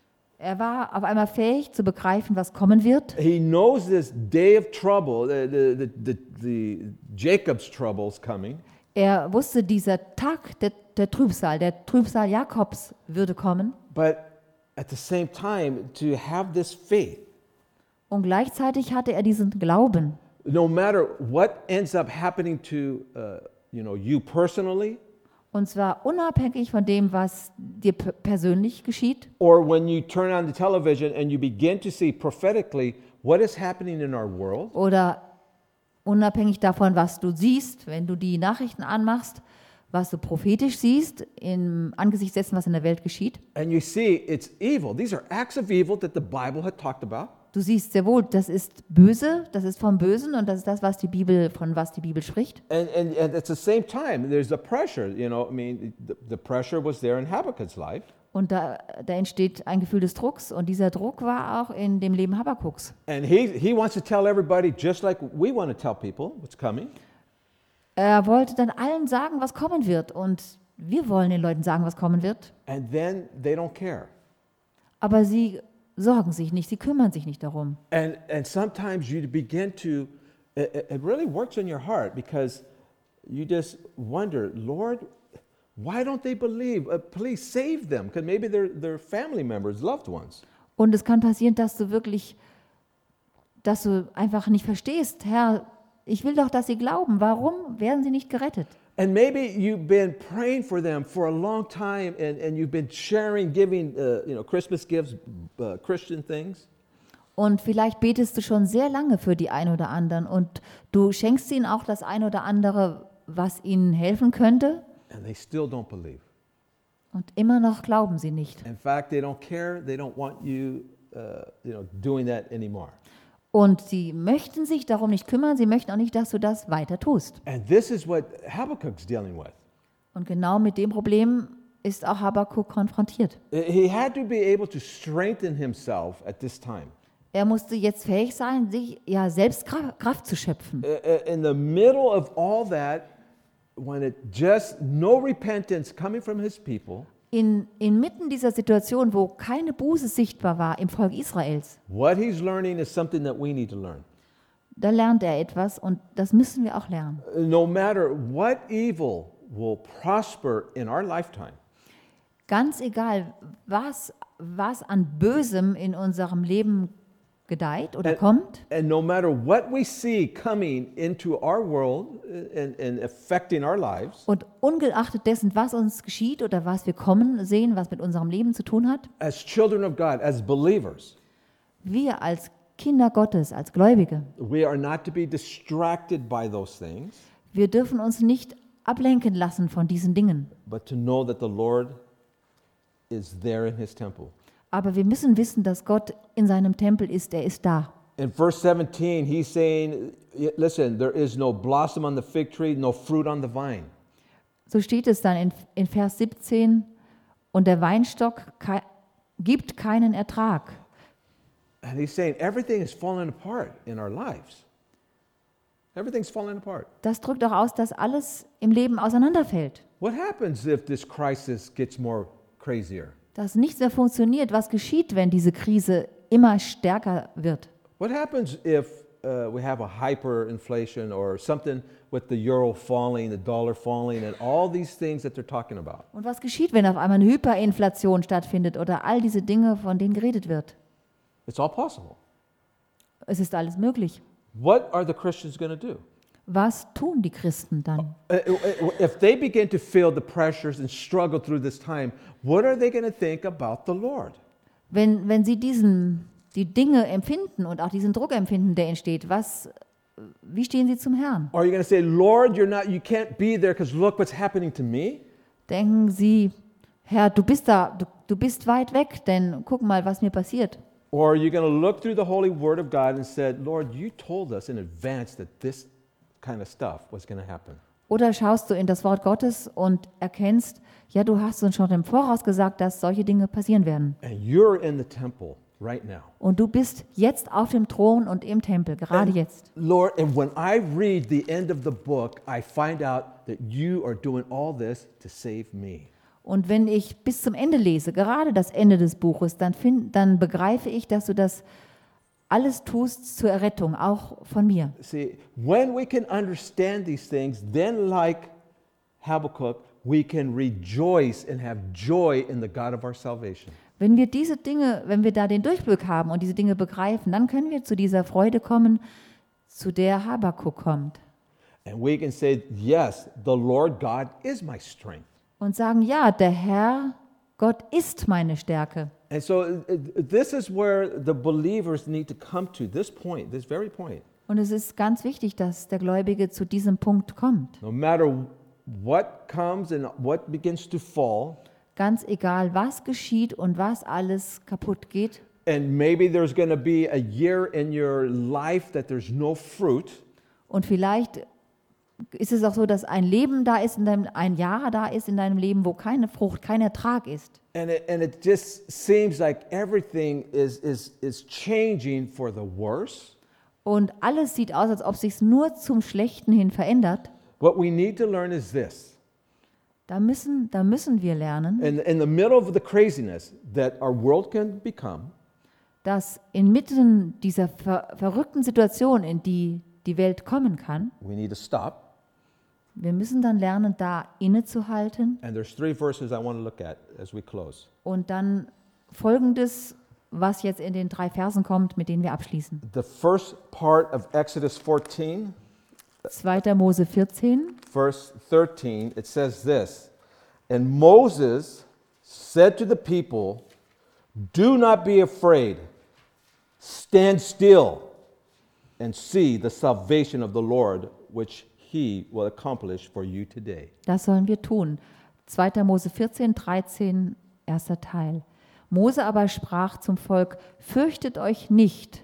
Er war auf einmal fähig zu begreifen, was kommen wird. He knows this day of trouble, the Jacob's trouble is coming. Er wusste, dieser Tag der Trübsal Jakobs würde kommen. But at the same time, to have this faith, Und gleichzeitig hatte er diesen Glauben. no matter what ends up happening to you personally, Und zwar unabhängig von dem, was dir persönlich geschieht. or when you turn on the television and you begin to see prophetically what is happening in our world, Oder unabhängig davon, was du siehst, wenn du die Nachrichten anmachst, was du prophetisch siehst, im Angesicht dessen, was in der Welt geschieht. and you see it's evil. These are acts of evil that the Bible had talked about. Du siehst sehr wohl, das ist böse, das ist vom Bösen und das ist das, was die Bibel spricht. And at the same time, there's a pressure, the pressure was there in Habakkuk's life. Und da entsteht ein Gefühl des Drucks und dieser Druck war auch in dem Leben Habakkuks. And he wants to tell everybody, just like we want to tell people what's coming. Er wollte dann allen sagen, was kommen wird und wir wollen den Leuten sagen, was kommen wird. And then they don't care. Aber sie sorgen sich nicht, sie kümmern sich nicht darum. And sometimes you begin to, it really works in your heart because you just wonder, Lord, why don't they believe? Please save them, because maybe they're family members, loved ones. Und es kann passieren, dass du einfach nicht verstehst, Herr, ich will doch, dass sie glauben. Warum werden sie nicht gerettet? And maybe you've been praying for them for a long time, and you've been sharing, giving, Christmas gifts, Christian things. Und vielleicht betest du schon sehr lange für die einen oder anderen und du schenkst ihnen auch das eine oder andere, was ihnen helfen könnte. And they still don't believe. Und immer noch glauben sie nicht. In fact, they don't care. They don't want you, doing that anymore. Und sie möchten sich darum nicht kümmern, sie möchten auch nicht, dass du das weiter tust. And this is what Habakkuk's dealing with. Und genau mit dem Problem ist auch Habakuk konfrontiert. He had to be able to strengthen himself at this time. Er musste jetzt fähig sein, sich selbst Kraft zu schöpfen. In the middle of all that, when it just no repentance coming from his people, Inmitten dieser Situation, wo keine Buße sichtbar war im Volk Israels, what he's learning is something that we need to learn. da lernt er etwas und das müssen wir auch lernen. No matter what evil will prosper in our lifetime, Ganz egal, was an Bösem in unserem Leben gedeiht oder kommt, and no matter what we see coming into our world and affecting our lives, und ungeachtet dessen, was uns geschieht oder was wir kommen sehen, was mit unserem Leben zu tun hat, as children of God, as believers, wir als Kinder Gottes, als Gläubige, we are not to be distracted by those things, wir dürfen uns nicht ablenken lassen von diesen Dingen. but to know that the Lord is there in his temple. Aber wir müssen wissen, dass Gott in seinem Tempel ist, er ist da. In verse 17, he's saying, listen, there is no blossom on the fig tree, no fruit on the vine. So steht es dann in Vers 17, und der Weinstock gibt keinen Ertrag. And he's saying everything is falling apart in our lives. Everything's falling apart. Das drückt auch aus, dass alles im Leben auseinanderfällt. What happens if this crisis gets more crazier? Dass nichts mehr funktioniert. Was geschieht, wenn diese Krise immer stärker wird? What happens if we have a hyperinflation or something with the euro falling, the dollar falling, and all these things that they're talking about? Und was geschieht, wenn auf einmal eine Hyperinflation stattfindet oder all diese Dinge, von denen geredet wird? It's all possible. Es ist alles möglich. What are the Christians going to do? Was tun die Christen dann? If they begin to feel the pressures and struggle through this time, what are they going to think about the Lord? Wenn sie die Dinge empfinden und auch diesen Druck empfinden, der entsteht, wie stehen sie zum Herrn? Are you going to say, Lord, you can't be there because look what's happening to me? Denken sie, Herr, du bist weit weg, denn guck mal, was mir passiert. Or are you going to look through the holy word of God and said, Lord, you told us in advance that this kind of stuff was going to happen? Oder schaust du in das Wort Gottes und erkennst, ja, du hast uns schon im Voraus gesagt, dass solche Dinge passieren werden. And you're in the temple right now. Und du bist jetzt auf dem Thron und im Tempel, gerade jetzt. Lord, and when I read the end of the book, I find out that you are doing all this to save me. Und wenn ich bis zum Ende lese, gerade das Ende des Buches, dann begreife ich, dass du das alles tust zur Errettung, auch von mir. See, when we can understand these things, then like Habakkuk, we can rejoice and have joy in the God of our salvation. Wenn wir da den Durchblick haben und diese Dinge begreifen, dann können wir zu dieser Freude kommen, zu der Habakkuk kommt. And we can say, yes, the Lord God is my strength. Und sagen, ja, der Herr, Gott ist meine Stärke. And so this is where the believers need to come to, this point, this very point. Und es ist ganz wichtig, dass der Gläubige zu diesem Punkt kommt. No matter what comes and what begins to fall, Ganz egal, was geschieht und was alles kaputt geht. and maybe there's going to be a year in your life that there's no fruit, Und vielleicht ist es auch so, dass ein Leben da ist, ein Jahr da ist in deinem Leben, wo keine Frucht, kein Ertrag ist. and it just seems like everything is changing for the worse. Und alles sieht aus, als ob es sich nur zum Schlechten hin verändert. What we need to learn is this. Da müssen wir lernen, In the middle of the craziness that our world can become, dass inmitten dieser verrückten Situation, in die die Welt kommen kann, we need to stop. wir müssen dann lernen, da innezuhalten And there's 3 verses I want to look at as we close. und dann Folgendes, was jetzt in den 3 Versen kommt, mit denen wir abschließen. The first part of Exodus 14, 2. Mose 14, verse 13, it says this, and Moses said to the people, do not be afraid, stand still and see the salvation of the Lord, which he will accomplish for you today. das sollen wir tun. 2. Mose 14, 13, erster Teil. Mose aber sprach zum Volk, fürchtet euch nicht,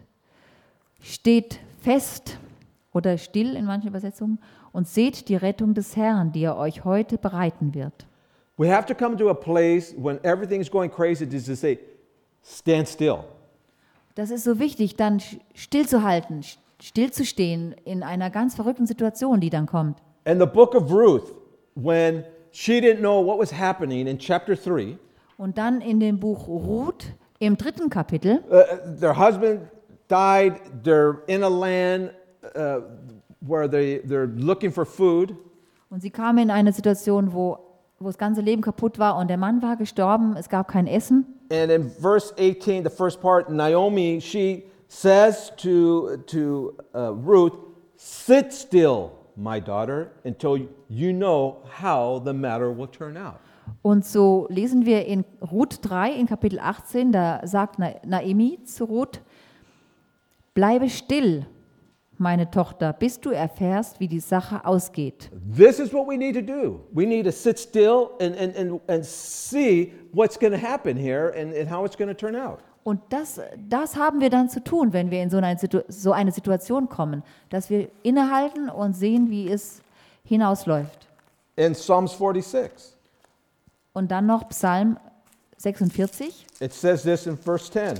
steht fest oder still in manchen Übersetzungen und seht die Rettung des Herrn, die er euch heute bereiten wird. We have to come to a place when everything's going crazy just to say, stand still. Das ist so wichtig, dann stillzuhalten, stillzustehen in einer ganz verrückten Situation, die dann kommt. In the book of Ruth, when she didn't know what was happening in chapter 3, Und dann in dem Buch Ruth im 3. Kapitel, their husband died, they're in a land where they're looking for food, und sie kam in eine Situation, wo das ganze Leben kaputt war und der Mann war gestorben, es gab kein Essen. and in verse 18, the first part, Naomi, she says to Ruth, sit still, my daughter, until you know how the matter will turn out. Und so lesen wir in Ruth 3 in Kapitel 18, da sagt Naomi zu Ruth, bleibe still, meine Tochter, bis du erfährst, wie die Sache ausgeht. This is what we need to do. We need to sit still and see what's going to happen here and how it's going to turn out. Und das haben wir dann zu tun, wenn wir in so eine Situation kommen, dass wir innehalten und sehen, wie es hinausläuft. In Psalms 46, Und dann noch Psalm 46. it says this in verse 10.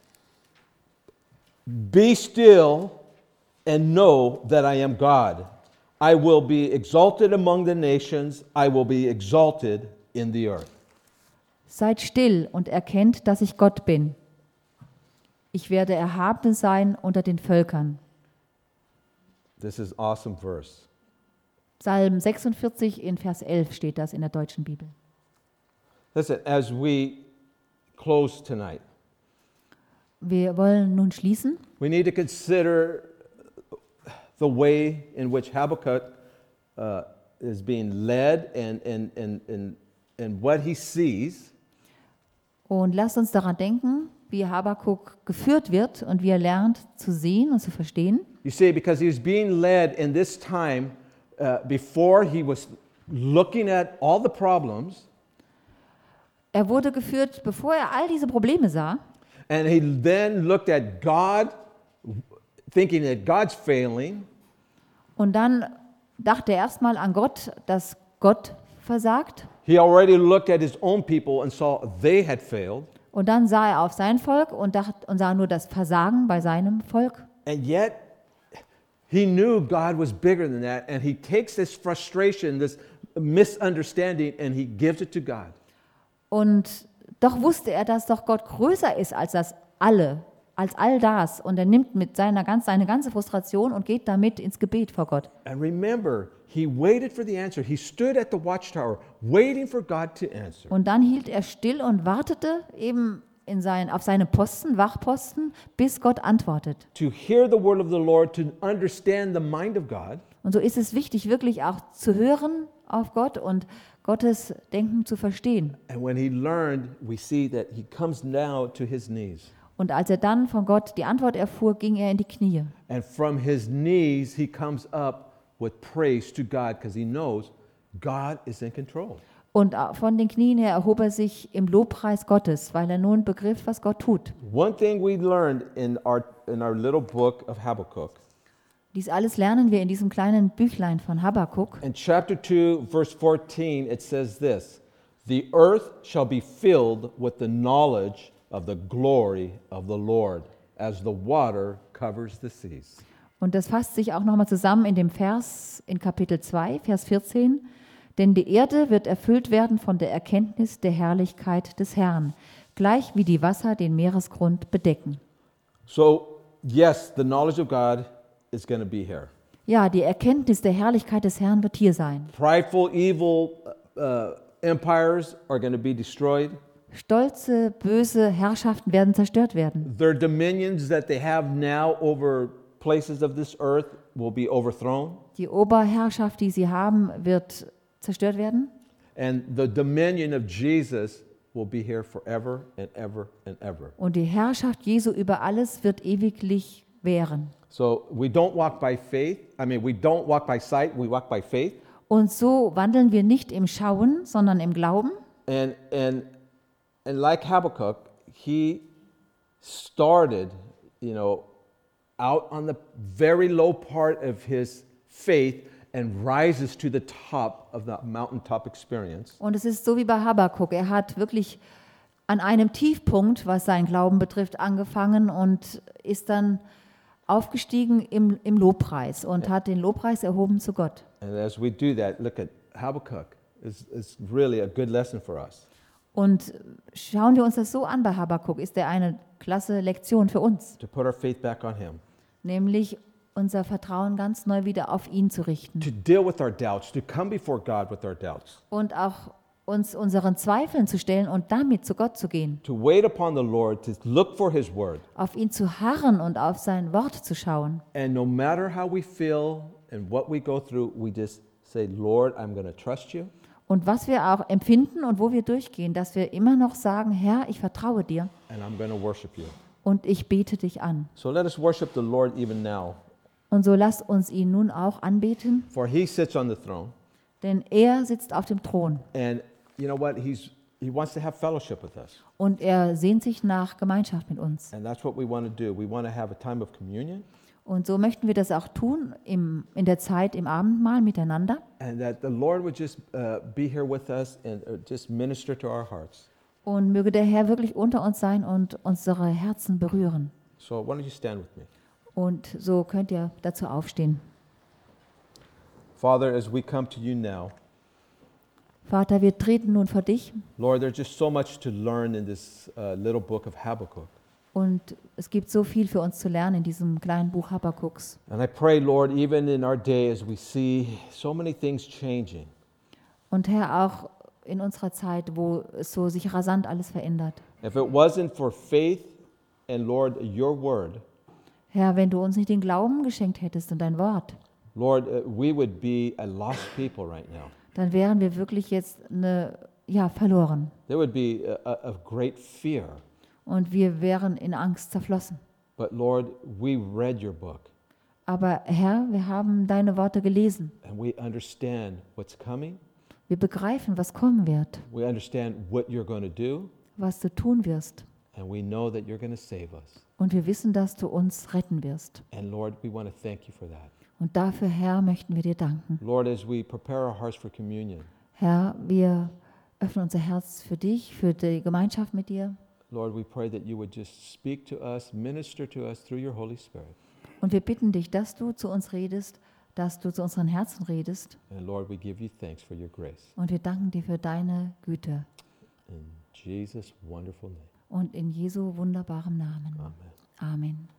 Be still and know that I am God. I will be exalted among the nations. I will be exalted in the earth. Seid still und erkennt, dass ich Gott bin. Ich werde erhaben sein unter den Völkern. This is an awesome verse. Psalm 46 in Vers 11 steht das in der deutschen Bibel. Listen, as we close tonight, Wir wollen nun schließen. we need to consider the way in which Habakkuk is being led and what he sees. Und lasst uns daran denken, wie Habakuk geführt wird und wie er lernt zu sehen und zu verstehen. You see, because he was being led in this time before he was looking at all the problems, Er wurde geführt, bevor er all diese Probleme sah. and he then looked at God, thinking that God's failing, Und dann dachte er erstmal an Gott, dass Gott versagt. he already looked at his own people and saw they had failed, Und dann sah er auf sein Volk und sah nur das Versagen bei seinem Volk. and yet he knew God was bigger than that, and he takes this frustration, this misunderstanding, and he gives it to God. Und doch wusste er, dass doch Gott größer ist als das alle, als all das. Und er nimmt mit seine ganze Frustration und geht damit ins Gebet vor Gott. And remember, he waited for the answer. He stood at the watchtower waiting for God to answer. Und dann hielt er still und wartete eben auf seine Posten, Wachposten, bis Gott antwortet. To hear the word of the Lord, to understand the mind of God. Und so ist es wichtig, wirklich auch zu hören auf Gott und Gottes Denken zu verstehen. And when he learned, we see that he comes now to his knees. Und als er dann von Gott die Antwort erfuhr, ging er in die Knie. And from his knees, he comes up with praise to God because he knows God is in control. Und von den Knien her erhob er sich im Lobpreis Gottes, weil er nun begriff, was Gott tut. One thing we learned in our little book of Habakkuk. Dies alles lernen wir in diesem kleinen Büchlein von Habakkuk. In chapter 2, verse 14, it says this: "The earth shall be filled with the knowledge of the glory of the Lord, as the water covers the seas." Und das fasst sich auch nochmal zusammen in dem Vers in Kapitel 2, Vers 14. Denn die Erde wird erfüllt werden von der Erkenntnis der Herrlichkeit des Herrn, gleich wie die Wasser den Meeresgrund bedecken. So, yes, the knowledge of God is going to be here. Ja, die Erkenntnis der Herrlichkeit des Herrn wird hier sein. Prideful, evil empires are going to be destroyed. Stolze, böse Herrschaften werden zerstört werden. Their dominions that they have now over places of this earth will be overthrown. Die Oberherrschaft, die sie haben, wird zerstört werden. And the dominion of Jesus will be here forever and ever and ever. Und die Herrschaft Jesu über alles wird ewiglich währen. So we don't walk by faith. We don't walk by sight, we walk by faith. Und so wandeln wir nicht im Schauen, sondern im Glauben. And like Habakkuk, he started, out on the very low part of his faith and rises to the top of the mountaintop experience. Und es ist so wie bei Habakkuk. Er hat wirklich an einem Tiefpunkt, was seinen Glauben betrifft, angefangen und ist dann aufgestiegen im Lobpreis und hat den Lobpreis erhoben zu Gott. And as we do that, look at Habakkuk. It's really a good lesson for us. Und schauen wir uns das so an bei Habakkuk, ist er eine klasse Lektion für uns, To put our faith back on him. nämlich unser Vertrauen ganz neu wieder auf ihn zu richten To deal with our doubts, to come before God with our doubts. und auch uns unseren Zweifeln zu stellen und damit zu Gott zu gehen, To wait upon the Lord, to look for his word. auf ihn zu harren und auf sein Wort zu schauen. And no matter how we feel and what we go through, we just say, Lord, I'm going to trust you. Und was wir auch empfinden und wo wir durchgehen, dass wir immer noch sagen, Herr, ich vertraue dir And I'm going to worship you. und ich bete dich an. So let us worship the Lord even now. Und so lasst uns ihn nun auch anbeten, For he sits on the throne. denn er sitzt auf dem Thron And you know what? He wants to have fellowship with us. und er sehnt sich nach Gemeinschaft mit uns. And that's what we want to do. We want to have a time of communion. Und so möchten wir das auch tun in der Zeit im Abendmahl miteinander. And that the Lord would just be here with us and just minister to our hearts. Und möge der Herr wirklich unter uns sein und unsere Herzen berühren. So why don't you stand with me? Und so könnt ihr dazu aufstehen. Father, as we come to you now, Vater, wir treten nun vor dich Lord, there's just so much to learn in this little book of Habakkuk. und es gibt so viel für uns zu lernen in diesem kleinen Buch Habakkuks. And I pray, Lord, even in our day as we see so many things changing, Und Herr, auch in unserer Zeit, wo es so sich rasant alles verändert. if it wasn't for faith and, Lord, your word, Herr, wenn du uns nicht den Glauben geschenkt hättest und dein Wort, Lord, we would be a lost people right now. dann wären wir wirklich jetzt verloren. There would be a great fear. Und wir wären in Angst zerflossen. But Lord, we read your book Aber Herr, wir haben deine Worte gelesen. and we understand what's coming. Wir begreifen, was kommen wird, We understand what you're going to do, was du tun wirst. and we know that you're going to save us. Und wir wissen, dass du uns retten wirst. And Lord, we want to thank you for that. Und dafür, Herr, möchten wir dir danken. Lord, as we prepare our hearts for communion, Herr, wir öffnen unser Herz für dich, für die Gemeinschaft mit dir. Lord, we pray that you would just speak to us, minister to us through your Holy Spirit. Und wir bitten dich, dass du zu uns redest, dass du zu unseren Herzen redest. And Lord, we give you thanks for your grace. Und wir danken dir für deine Güte. In Jesus' wonderful name. Und in Jesu wunderbarem Namen. Amen. Amen.